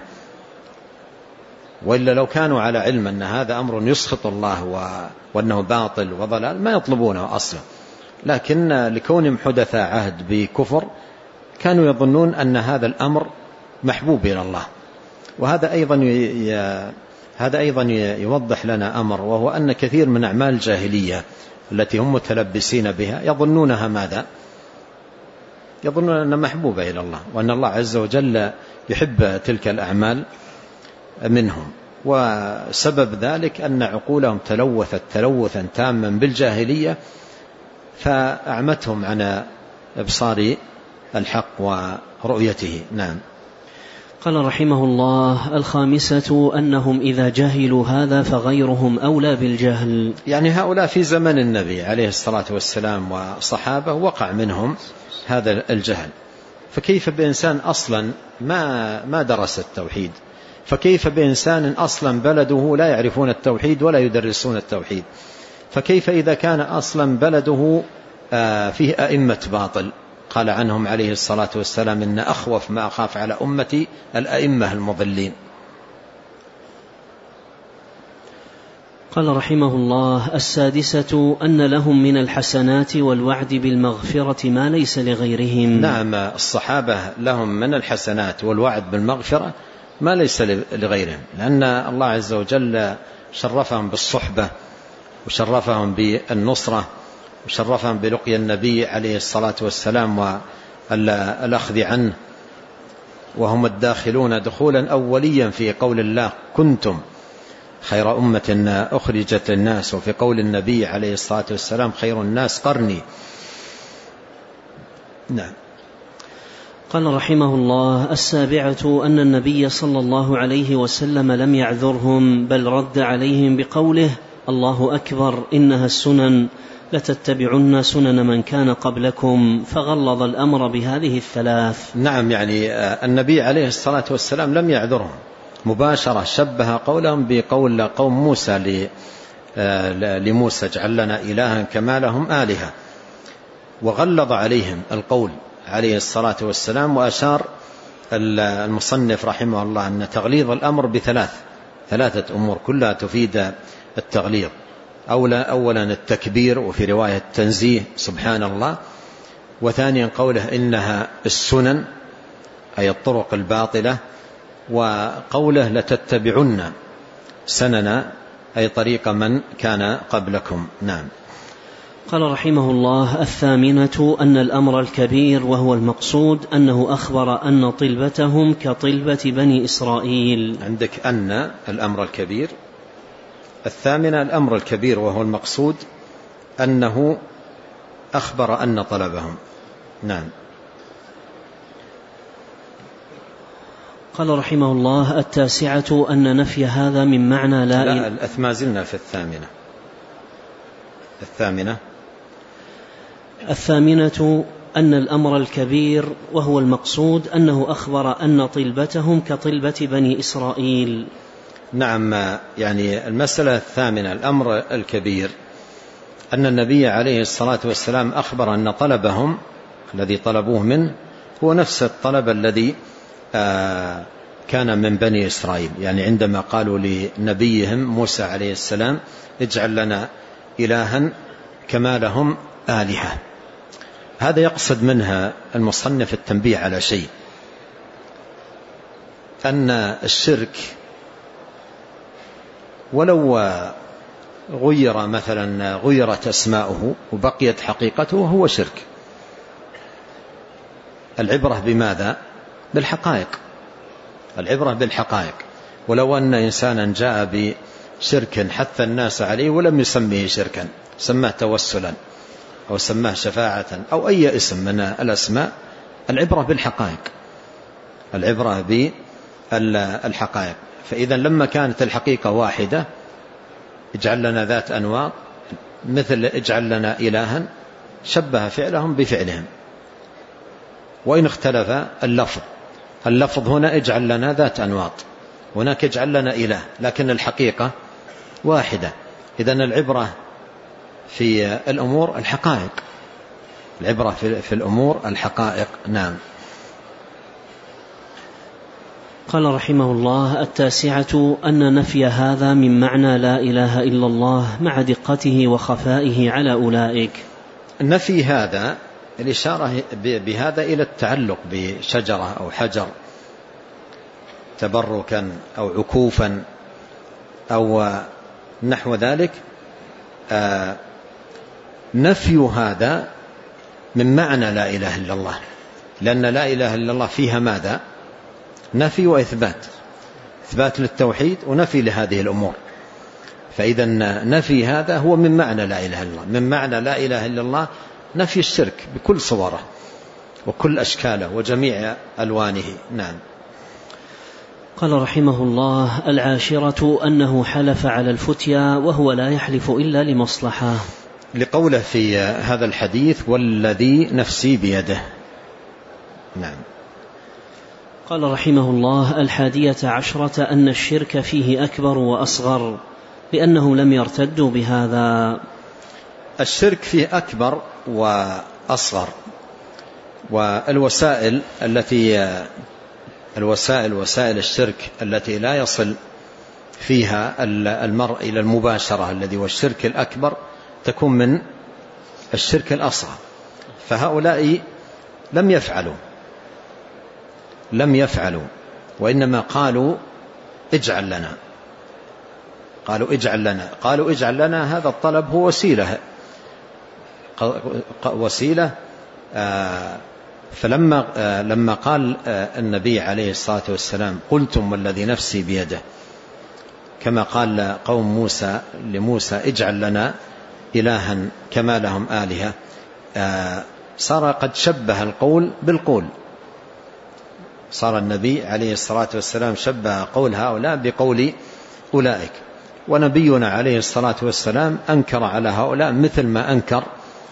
B: وإلا لو كانوا على علم أن هذا أمر يسخط الله وأنه باطل وضلال ما يطلبونه أصلا، لكن لكونهم حدثاء عهد بكفر كانوا يظنون أن هذا الأمر محبوب إلى الله. وهذا أيضا يوضح لنا أمر، وهو أن كثير من أعمال الجاهلية التي هم متلبسين بها يظنونها ماذا؟ يظنون أنها محبوبة إلى الله، وأن الله عز وجل يحب تلك الأعمال منهم. وسبب ذلك أن عقولهم تلوثت تلوثا تاما بالجاهلية، فأعمتهم عن إبصار الحق ورؤيته. نعم.
A: قال رحمه الله: الخامسة أنهم إذا جهلوا هذا فغيرهم أولى بالجهل.
B: يعني هؤلاء في زمن النبي عليه الصلاة والسلام وصحابه وقع منهم هذا الجهل، فكيف بإنسان أصلا ما درس التوحيد؟ فكيف بإنسان أصلا بلده لا يعرفون التوحيد ولا يدرسون التوحيد؟ فكيف إذا كان أصلا بلده فيه أئمة باطل؟ قال عنهم عليه الصلاة والسلام: إن أخوف ما أخاف على أمتي الأئمة المضلين.
A: قال رحمه الله: السادسة أن لهم من الحسنات والوعد بالمغفرة ما ليس لغيرهم.
B: نعم، الصحابة لهم من الحسنات والوعد بالمغفرة ما ليس لغيرهم، لأن الله عز وجل شرفهم بالصحبة وشرفهم بالنصرة وشرفهم بلقي النبي عليه الصلاة والسلام والأخذ عنه، وهم الداخلون دخولا أوليا في قول الله: كنتم خير أمة أخرجت للناس، وفي قول النبي عليه الصلاة والسلام: خير الناس قرني. نعم.
A: قال رحمه الله: السابعة أن النبي صلى الله عليه وسلم لم يعذرهم، بل رد عليهم بقوله: الله أكبر، إنها السنن، لتتبعن سنن من كان قبلكم، فغلظ الأمر بهذه الثلاث.
B: نعم، يعني النبي عليه الصلاة والسلام لم يعذرهم مباشرة، شبه قولهم بقول قوم موسى لموسى اجعل لنا إلها كما لهم آلهة، وغلظ عليهم القول عليه الصلاة والسلام. وأشار المصنف رحمه الله أن تغليظ الأمر ثلاثة أمور كلها تفيد التغليظ. أولا التكبير، وفي رواية التنزيه سبحان الله. وثانيا قوله إنها السنن أي الطرق الباطلة. وقوله لتتبعن سنن أي طريق من كان قبلكم. نعم.
A: قال رحمه الله: الثامنة أن الأمر الكبير وهو المقصود أنه أخبر أن طلبتهم كطلبة بني إسرائيل.
B: عندك أن الأمر الكبير. الثامنة الأمر الكبير وهو المقصود أنه أخبر أن طلبهم. نعم.
A: قال رحمه الله: التاسعة أن نفي هذا من معنى
B: لا ما زلنا في
A: الثامنة أن الأمر الكبير وهو المقصود أنه أخبر أن طلبتهم كطلبة بني إسرائيل.
B: نعم، يعني المسألة الثامنة الأمر الكبير أن النبي عليه الصلاة والسلام أخبر أن طلبهم الذي طلبوه منه هو نفس الطلب الذي كان من بني إسرائيل. يعني عندما قالوا لنبيهم موسى عليه السلام اجعل لنا إلها كما لهم آلهة، هذا يقصد منها المصنف التنبيه على شيء، أن الشرك ولو غير مثلا غيرت أسماؤه وبقيت حقيقته هو شرك. العبرة بماذا؟ بالحقائق. العبرة بالحقائق. ولو أن إنسانا جاء بشرك حث الناس عليه ولم يسميه شركا، سماه توسلا أو سماه شفاعة أو أي اسم من الأسماء، العبرة بالحقائق. العبرة بالحقائق. فإذا لما كانت الحقيقة واحدة اجعل لنا ذات أنواط، مثل اجعل لنا إلها، شبه فعلهم بفعلهم. وإن اختلف اللفظ هنا اجعل لنا ذات أنواط، هناك اجعل لنا إله، لكن الحقيقة واحدة. إذن العبرة في الأمور الحقائق. العبرة في الأمور الحقائق. نعم.
A: قال رحمه الله: التاسعة أن نفي هذا من معنى لا إله إلا الله مع دقته وخفائه على أولئك.
B: نفي هذا الإشارة بهذا إلى التعلق بشجرة أو حجر تبركا أو عكوفا أو نحو ذلك. نفي هذا من معنى لا إله إلا الله، لأن لا إله إلا الله فيها ماذا؟ نفي وإثبات، إثبات للتوحيد ونفي لهذه الأمور. فإذا نفي هذا هو من معنى لا إله إلا الله. من معنى لا إله إلا الله نفي الشرك بكل صوره وكل أشكاله وجميع ألوانه. نعم.
A: قال رحمه الله: العاشرة أنه حلف على الفتيا وهو لا يحلف إلا لمصلحة،
B: لقوله في هذا الحديث والذي نفسي بيده. نعم.
A: قال رحمه الله: الحادية عشرة أن الشرك فيه أكبر وأصغر، لأنه لم يرتدوا بهذا.
B: الشرك فيه أكبر وأصغر، والوسائل وسائل الشرك التي لا يصل فيها المرء إلى المباشرة الذي هو الشرك الأكبر تكون من الشرك الأصغر. فهؤلاء لم يفعلوا وإنما قالوا اجعل لنا. هذا الطلب هو وسيلة. فلما قال النبي عليه الصلاة والسلام قلتم والذي نفسي بيده، كما قال قوم موسى لموسى اجعل لنا إلها كما لهم آلهة، صار قد شبه القول بالقول. صار النبي عليه الصلاة والسلام شبه قول هؤلاء بقول أولئك. ونبينا عليه الصلاة والسلام أنكر على هؤلاء مثل ما أنكر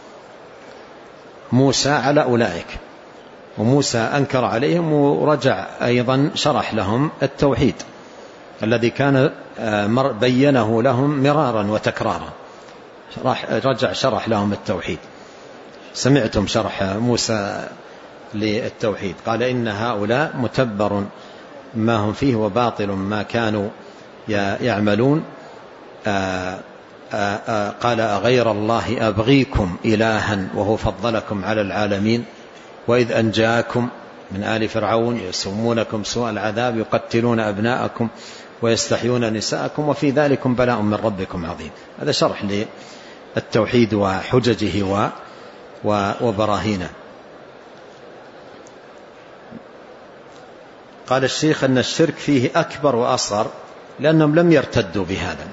B: موسى على أولئك، وموسى أنكر عليهم ورجع أيضا شرح لهم التوحيد الذي كان بينه لهم مرارا وتكرارا، رجع شرح لهم التوحيد. سمعتم شرح موسى للتوحيد، قال إن هؤلاء متبر ما هم فيه وباطل ما كانوا يعملون. قال أغير الله أبغيكم إلها وهو فضلكم على العالمين وإذ أنجاكم من آل فرعون يسومونكم سوء العذاب يقتلون أبناءكم ويستحيون نساءكم وفي ذلكم بلاء من ربكم عظيم. هذا شرح للتوحيد وحججه وبراهينه. قال الشيخ أن الشرك فيه أكبر وأصغر لأنهم لم يرتدوا بهذا،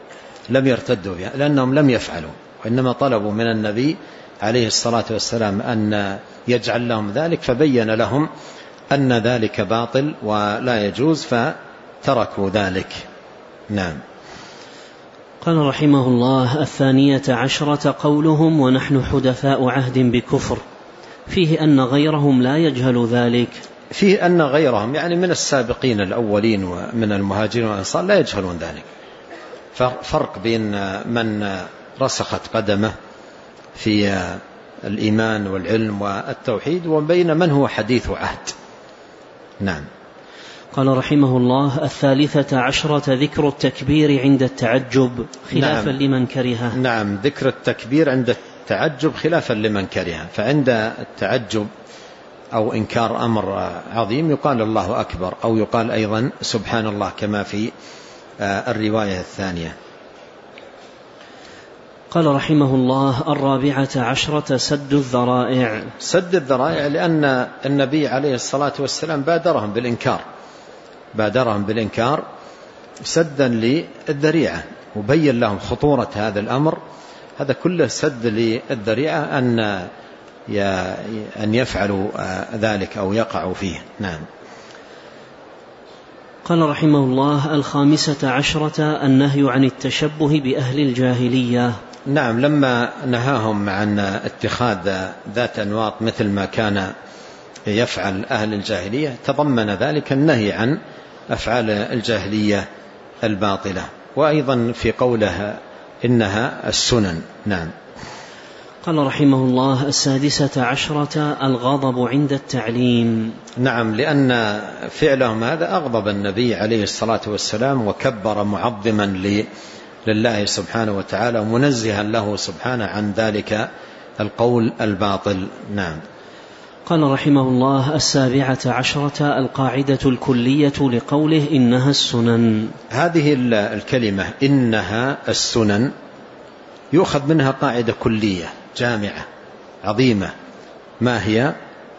B: لأنهم لم يفعلوا، وإنما طلبوا من النبي عليه الصلاة والسلام أن يجعل لهم ذلك، فبين لهم أن ذلك باطل ولا يجوز فتركوا ذلك. نعم.
A: قال رحمه الله: 12 قولهم ونحن حدثاء عهد بكفر، فيه أن غيرهم لا يجهل ذلك.
B: فيه أن غيرهم يعني من السابقين الأولين ومن المهاجرين والأنصار لا يجهلون ذلك. فرق بين من رسخت قدمه في الإيمان والعلم والتوحيد وبين من هو حديث عهد. نعم.
A: قال رحمه الله: 13 ذكر التكبير عند التعجب خلافا لمن كرهه.
B: نعم، ذكر التكبير عند التعجب خلافا لمن كرهه. فعند التعجب أو إنكار أمر عظيم يقال الله أكبر، أو يقال أيضا سبحان الله كما في الرواية الثانية.
A: قال رحمه الله: 14 سد الذرائع.
B: سد الذرائع لأن النبي عليه الصلاة والسلام بادرهم بالإنكار سدا للذريعة، وبين لهم خطورة هذا الأمر. هذا كله سد للذريعة أن يفعلوا ذلك أو يقعوا فيه. نعم.
A: قال رحمه الله: 15 النهي عن التشبه بأهل الجاهلية.
B: نعم، لما نهاهم عن اتخاذ ذات أنواط مثل ما كان يفعل أهل الجاهلية تضمن ذلك النهي عن أفعال الجاهلية الباطلة، وأيضا في قوله إنها السنن. نعم.
A: قال رحمه الله: 16 الغضب عند التعليم.
B: نعم، لأن فعلهم هذا أغضب النبي عليه الصلاة والسلام وكبر معظما لله سبحانه وتعالى ومنزها له سبحانه عن ذلك القول الباطل. نعم.
A: قال رحمه الله: 17 القاعدة الكلية لقوله إنها السنن.
B: هذه الكلمة إنها السنن يؤخذ منها قاعدة كلية جامعة عظيمة، ما هي؟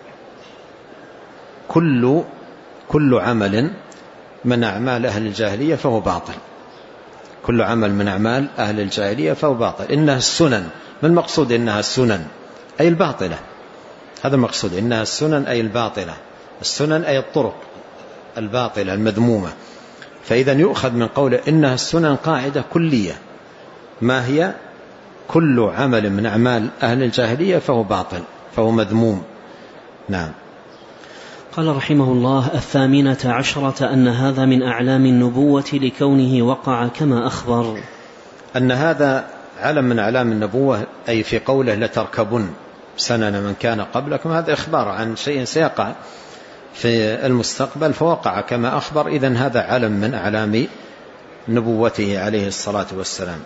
B: كل عمل من أعمال أهل الجاهلية فهو باطل. كل عمل من أعمال أهل الجاهلية فهو باطل. إنها السنن، ما المقصود إنها السنن؟ أي الباطلة. هذا المقصود، إنها السنن أي الباطلة. السنن أي الطرق الباطلة المذمومة. فإذا يؤخذ من قوله إنها السنن قاعدة كلية، ما هي؟ كل عمل من أعمال أهل الجاهلية فهو باطل، فهو مذموم. نعم.
A: قال رحمه الله: 18 أن هذا من أعلام النبوة لكونه وقع كما أخبر.
B: أن هذا علم من أعلام النبوة، أي في قوله لتركبن سنن من كان قبلكم، هذا إخبار عن شيء سيقع في المستقبل فوقع كما أخبر. إذن هذا علم من أعلام نبوته عليه الصلاة والسلام.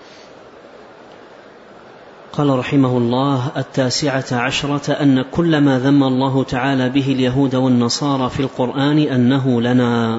A: قال رحمه الله: 19 أن كل ما ذم الله تعالى به اليهود والنصارى في القرآن أنه لنا.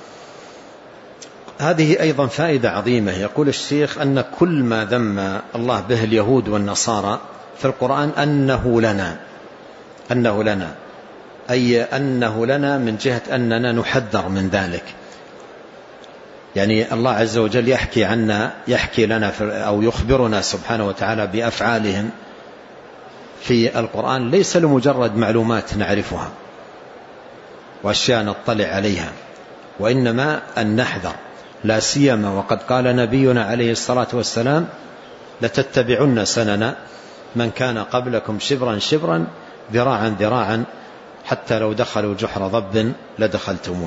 B: هذه أيضا فائدة عظيمة. يقول الشيخ أن كل ما ذم الله به اليهود والنصارى في القرآن أنه لنا، أي أنه لنا من جهة أننا نحذر من ذلك. يعني الله عز وجل يحكي لنا أو يخبرنا سبحانه وتعالى بأفعالهم في القرآن، ليس لمجرد معلومات نعرفها وأشياء نطلع عليها، وإنما أن نحذر لا سيما وقد قال نبينا عليه الصلاة والسلام: لتتبعن سنن من كان قبلكم شبرا شبرا ذراعا ذراعا حتى لو دخلوا جحر ضب لدخلتموه.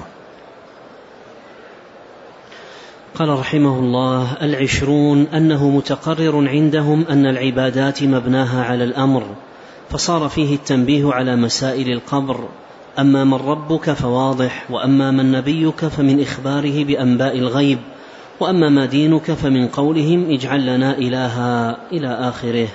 A: قال رحمه الله: 20 أنه متقرر عندهم أن العبادات مبناها على الأمر، فصار فيه التنبيه على مسائل القبر. أما من ربك فواضح، وأما من نبيك فمن إخباره بأنباء الغيب، وأما ما دينك فمن قولهم اجعل لنا إلها إلى آخره.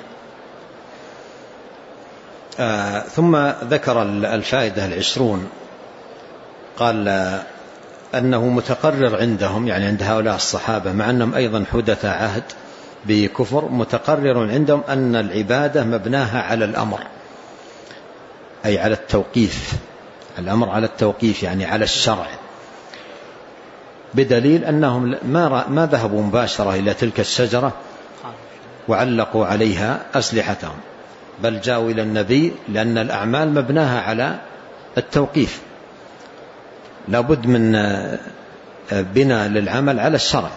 B: ثم ذكر الفائدة 20. قال أنه متقرر عندهم، يعني عند هؤلاء الصحابة، مع أنهم أيضا حدث عهد بكفر، متقرر عندهم أن العبادة مبناها على الأمر، أي على التوقيف. الأمر على التوقيف يعني على الشرع، بدليل أنهم ما ذهبوا مباشرة إلى تلك الشجرة وعلقوا عليها أسلحتهم، بل جاءوا إلى النبي، لأن الأعمال مبناها على التوقيف، لابد من بناء للعمل على الشرع،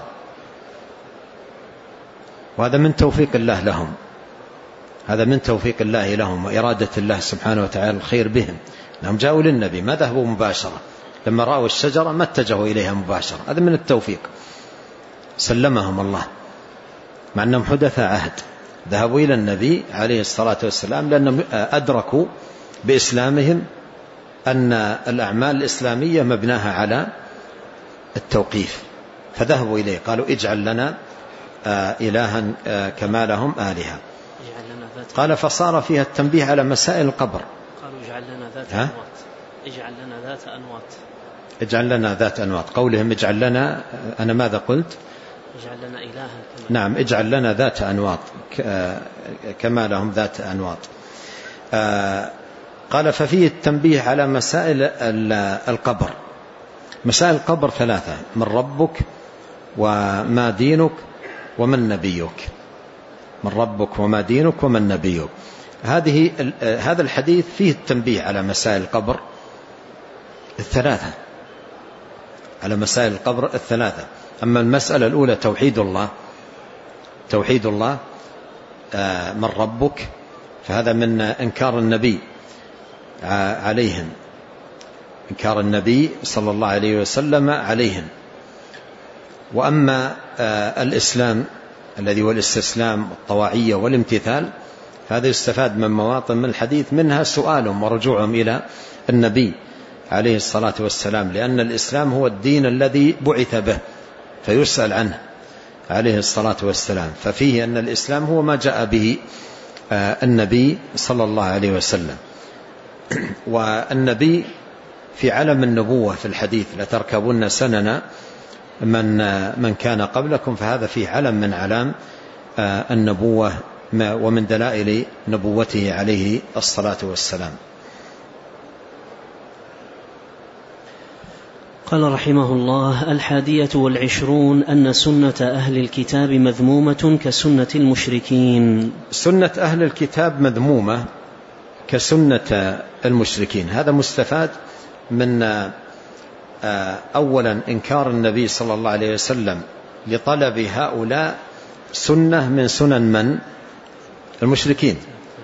B: وهذا من توفيق الله لهم، هذا من توفيق الله لهم وإرادة الله سبحانه وتعالى الخير بهم. لهم جاءوا للنبي، ما ذهبوا مباشرة، لما رأوا الشجرة ما اتجهوا إليها مباشرة، هذا من التوفيق، سلمهم الله، مع أنهم حدث عهد. ذهبوا إلى النبي عليه الصلاة والسلام لأنهم أدركوا بإسلامهم أن الأعمال الإسلامية مبناها على التوقيف، فذهبوا إليه قالوا اجعل لنا إلها كما لهم آلهة. قال فصار فيها التنبيه على مسائل القبر.
A: قالوا اجعل لنا ذات أنواط، اجعل لنا ذات أنواط،
B: اجعل لنا ذات أنواط. قولهم اجعل لنا، أنا ماذا قلت؟
A: اجعل لنا إلها كما.
B: نعم، اجعل لنا ذات أنواط كما لهم ذات أنواط. قال ففيه التنبيه على مسائل القبر. مسائل القبر 3: من ربك، وما دينك، ومن نبيك. من ربك وما دينك ومن نبيك. هذا الحديث فيه التنبيه على مسائل القبر 3، على مسائل القبر 3. أما المسألة الأولى توحيد الله، توحيد الله، من ربك، فهذا من إنكار النبي عليهم، إنكار النبي صلى الله عليه وسلم عليهم. وأما الإسلام الذي هو الاستسلام والطواعية والامتثال، هذا يستفاد من مواطن من الحديث، منها سؤالهم ورجوعهم إلى النبي عليه الصلاة والسلام، لأن الإسلام هو الدين الذي بعث به، فيسأل عنه عليه الصلاة والسلام. ففيه أن الإسلام هو ما جاء به النبي صلى الله عليه وسلم. والنبي في علم النبوة في الحديث: لتركبن سنن من كان قبلكم، فهذا فيه علم من علام النبوة ومن دلائل نبوته عليه الصلاة والسلام.
A: قال رحمه الله: 21 أن سنة أهل الكتاب مذمومة كسنة المشركين.
B: سنة أهل الكتاب مذمومة كسنة المشركين. هذا مستفاد من أولا إنكار النبي صلى الله عليه وسلم لطلب هؤلاء سنة من سنن من؟ المشركين.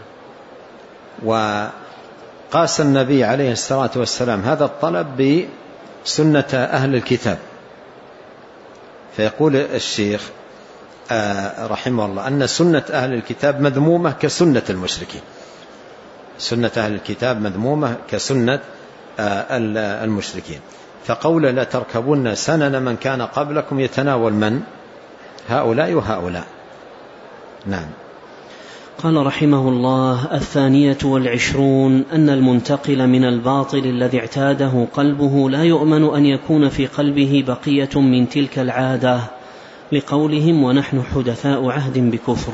B: وقاس النبي عليه الصلاة والسلام هذا الطلب بسنة أهل الكتاب. فيقول الشيخ رحمه الله أن سنة أهل الكتاب مذمومة كسنة المشركين. سنة أهل الكتاب مذمومة كسنة المشركين. فقول لا تركبون سنن من كان قبلكم يتناول من؟ هؤلاء وهؤلاء. نعم.
A: قال رحمه الله: 22 أن المنتقل من الباطل الذي اعتاده قلبه لا يؤمن أن يكون في قلبه بقية من تلك العادة، لقولهم ونحن حدثاء عهد بكفر.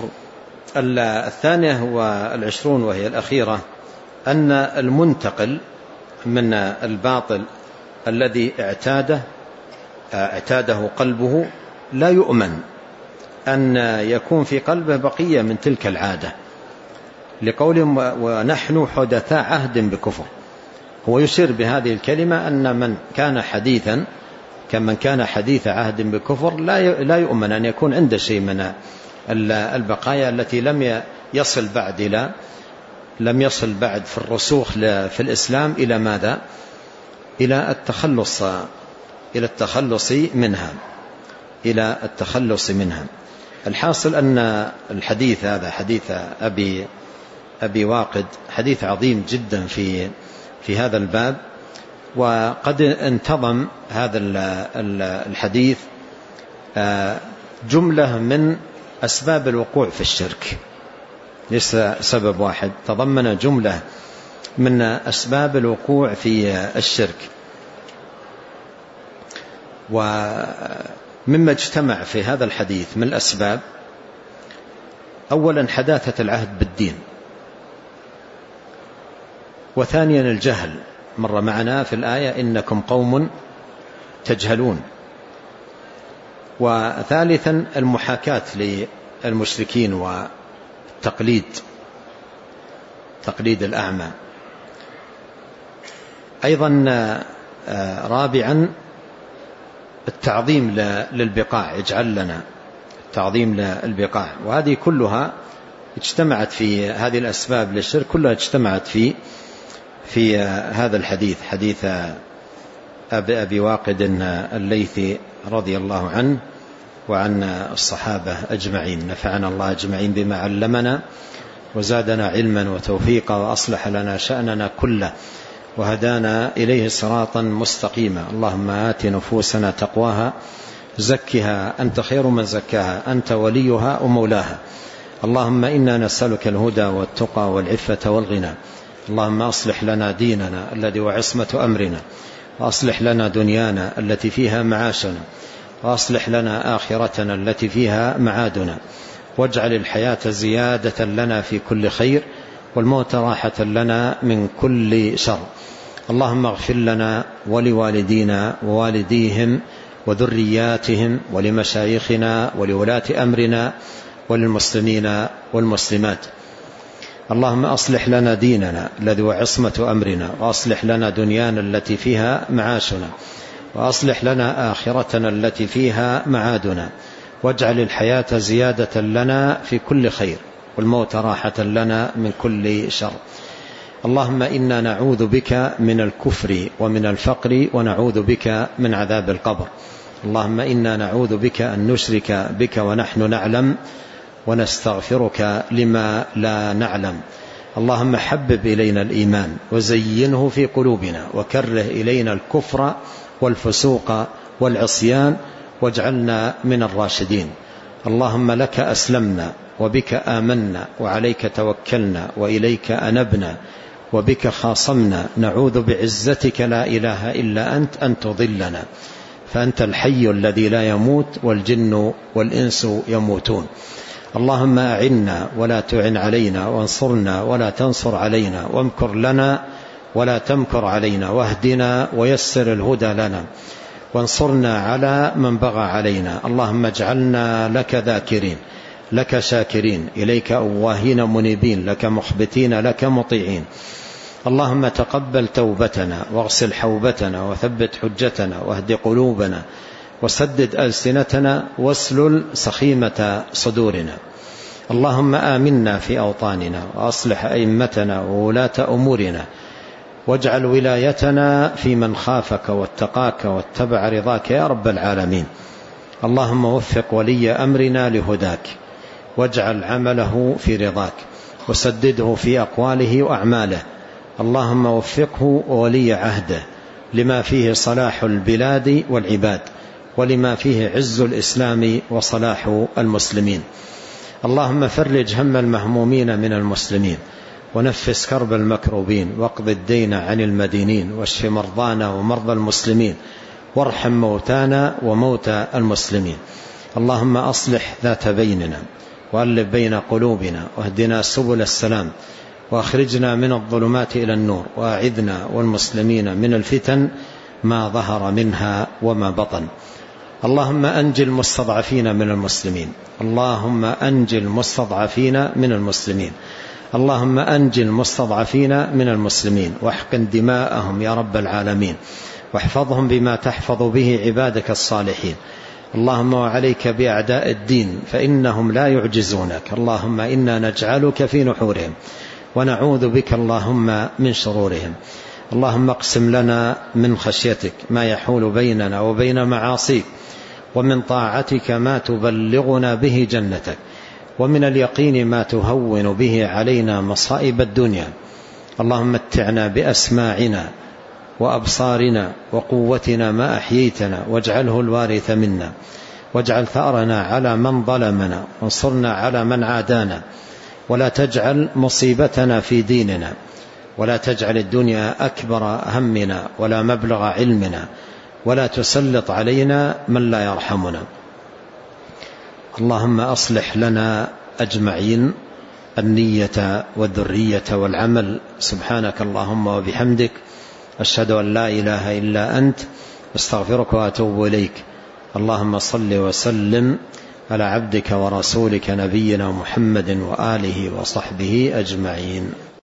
B: 22 وهي الأخيرة أن المنتقل من الباطل الذي اعتاده قلبه لا يؤمن أن يكون في قلبه بقية من تلك العادة، لقولهم ونحن حدثاء عهد بكفر. هو يشير بهذه الكلمة أن من كان حديثا كمن كان حديث عهد بكفر لا يؤمن أن يكون عنده شيء من البقايا التي لم يصل بعد في الرسوخ في الإسلام إلى ماذا؟ إلى التخلص منها. الحاصل أن الحديث هذا حديث أبي واقد حديث عظيم جدا في هذا الباب، وقد انتظم هذا الحديث جملة من أسباب الوقوع في الشرك، ليس سبب واحد، تضمن جملة من أسباب الوقوع في الشرك. ومما اجتمع في هذا الحديث من الأسباب: أولا حداثة العهد بالدين، وثانيا الجهل، مر معنا في الآية إنكم قوم تجهلون، وثالثا المحاكاة للمشركين والتقليد، تقليد الأعمى. أيضا رابعا التعظيم للبقاع، اجعل لنا التعظيم للبقاع. وهذه كلها اجتمعت في هذه الأسباب للشرك، كلها اجتمعت في هذا الحديث، حديث أبي واقد الليثي رضي الله عنه وعن الصحابة أجمعين. نفعنا الله أجمعين بما علمنا وزادنا علما وتوفيقا وأصلح لنا شأننا كله وهدانا إليه صراطا مستقيما. اللهم آت نفوسنا تقواها زكها أنت خير من زكاها أنت وليها ومولاها. اللهم إنا نسألك الهدى والتقى والعفة والغنى. اللهم أصلح لنا ديننا الذي وعصمة أمرنا، وأصلح لنا دنيانا التي فيها معاشنا، وأصلح لنا آخرتنا التي فيها معادنا، واجعل الحياة زيادة لنا في كل خير والموت راحة لنا من كل شر. اللهم اغفر لنا ولوالدينا ووالديهم وذرياتهم ولمشايخنا ولولاة أمرنا وللمسلمين والمسلمات. اللهم أصلح لنا ديننا الذي وعصمة أمرنا، وأصلح لنا دنيانا التي فيها معاشنا، وأصلح لنا آخرتنا التي فيها معادنا، واجعل الحياة زيادة لنا في كل خير والموت راحة لنا من كل شر. اللهم إنا نعوذ بك من الكفر ومن الفقر ونعوذ بك من عذاب القبر. اللهم إنا نعوذ بك أن نشرك بك ونحن نعلم ونستغفرك لما لا نعلم. اللهم حبب إلينا الإيمان وزينه في قلوبنا وكره إلينا الكفر والفسوق والعصيان واجعلنا من الراشدين. اللهم لك أسلمنا وبك آمنا وعليك توكلنا وإليك أنبنا وبك خاصمنا، نعوذ بعزتك لا إله إلا أنت أن تضلنا، فأنت الحي الذي لا يموت والجن والإنس يموتون. اللهم أعنا ولا تعن علينا، وانصرنا ولا تنصر علينا، وامكر لنا ولا تمكر علينا، واهدنا ويسر الهدى لنا، وانصرنا على من بغى علينا. اللهم اجعلنا لك ذاكرين لك شاكرين، إليك أواهين منيبين، لك مخبتين لك مطيعين. اللهم تقبل توبتنا واغسل حوبتنا وثبت حجتنا واهد قلوبنا وسدد ألسنتنا واسلل سخيمة صدورنا. اللهم آمنا في أوطاننا وأصلح أئمتنا وولاة أمورنا، واجعل ولايتنا في من خافك واتقاك واتبع رضاك يا رب العالمين. اللهم وفق ولي أمرنا لهداك، واجعل عمله في رضاك، وسدده في أقواله وأعماله. اللهم وفقه وولي عهده لما فيه صلاح البلاد والعباد، ولما فيه عز الإسلام وصلاح المسلمين. اللهم فرج هم المهمومين من المسلمين، ونفس كرب المكروبين، واقض الدين عن المدينين، واشف مرضانا ومرضى المسلمين، وارحم موتانا وموتى المسلمين. اللهم أصلح ذات بيننا، وألف بين قلوبنا، واهدنا سبل السلام، وأخرجنا من الظلمات إلى النور، وأعذنا والمسلمين من الفتن ما ظهر منها وما بطن. اللهم أنجي المستضعفين من المسلمين، اللهم أنجي المستضعفين من المسلمين، اللهم أنجي المستضعفين من المسلمين، واحقن دماءهم يا رب العالمين، واحفظهم بما تحفظ به عبادك الصالحين. اللهم وعليك بأعداء الدين فإنهم لا يعجزونك. اللهم إنا نجعلك في نحورهم ونعوذ بك اللهم من شرورهم. اللهم اقسم لنا من خشيتك ما يحول بيننا وبين معاصيك، ومن طاعتك ما تبلغنا به جنتك، ومن اليقين ما تهون به علينا مصائب الدنيا. اللهم متعنا بأسماعنا وأبصارنا وقوتنا ما أحييتنا، واجعله الوارث منا، واجعل ثأرنا على من ظلمنا، وانصرنا على من عادانا، ولا تجعل مصيبتنا في ديننا، ولا تجعل الدنيا أكبر همنا ولا مبلغ علمنا، ولا تسلط علينا من لا يرحمنا. اللهم أصلح لنا أجمعين النية والذرية والعمل. سبحانك اللهم وبحمدك، أشهد أن لا إله إلا أنت، استغفرك وأتوب إليك. اللهم صل وسلم على عبدك ورسولك نبينا محمد وآله وصحبه أجمعين.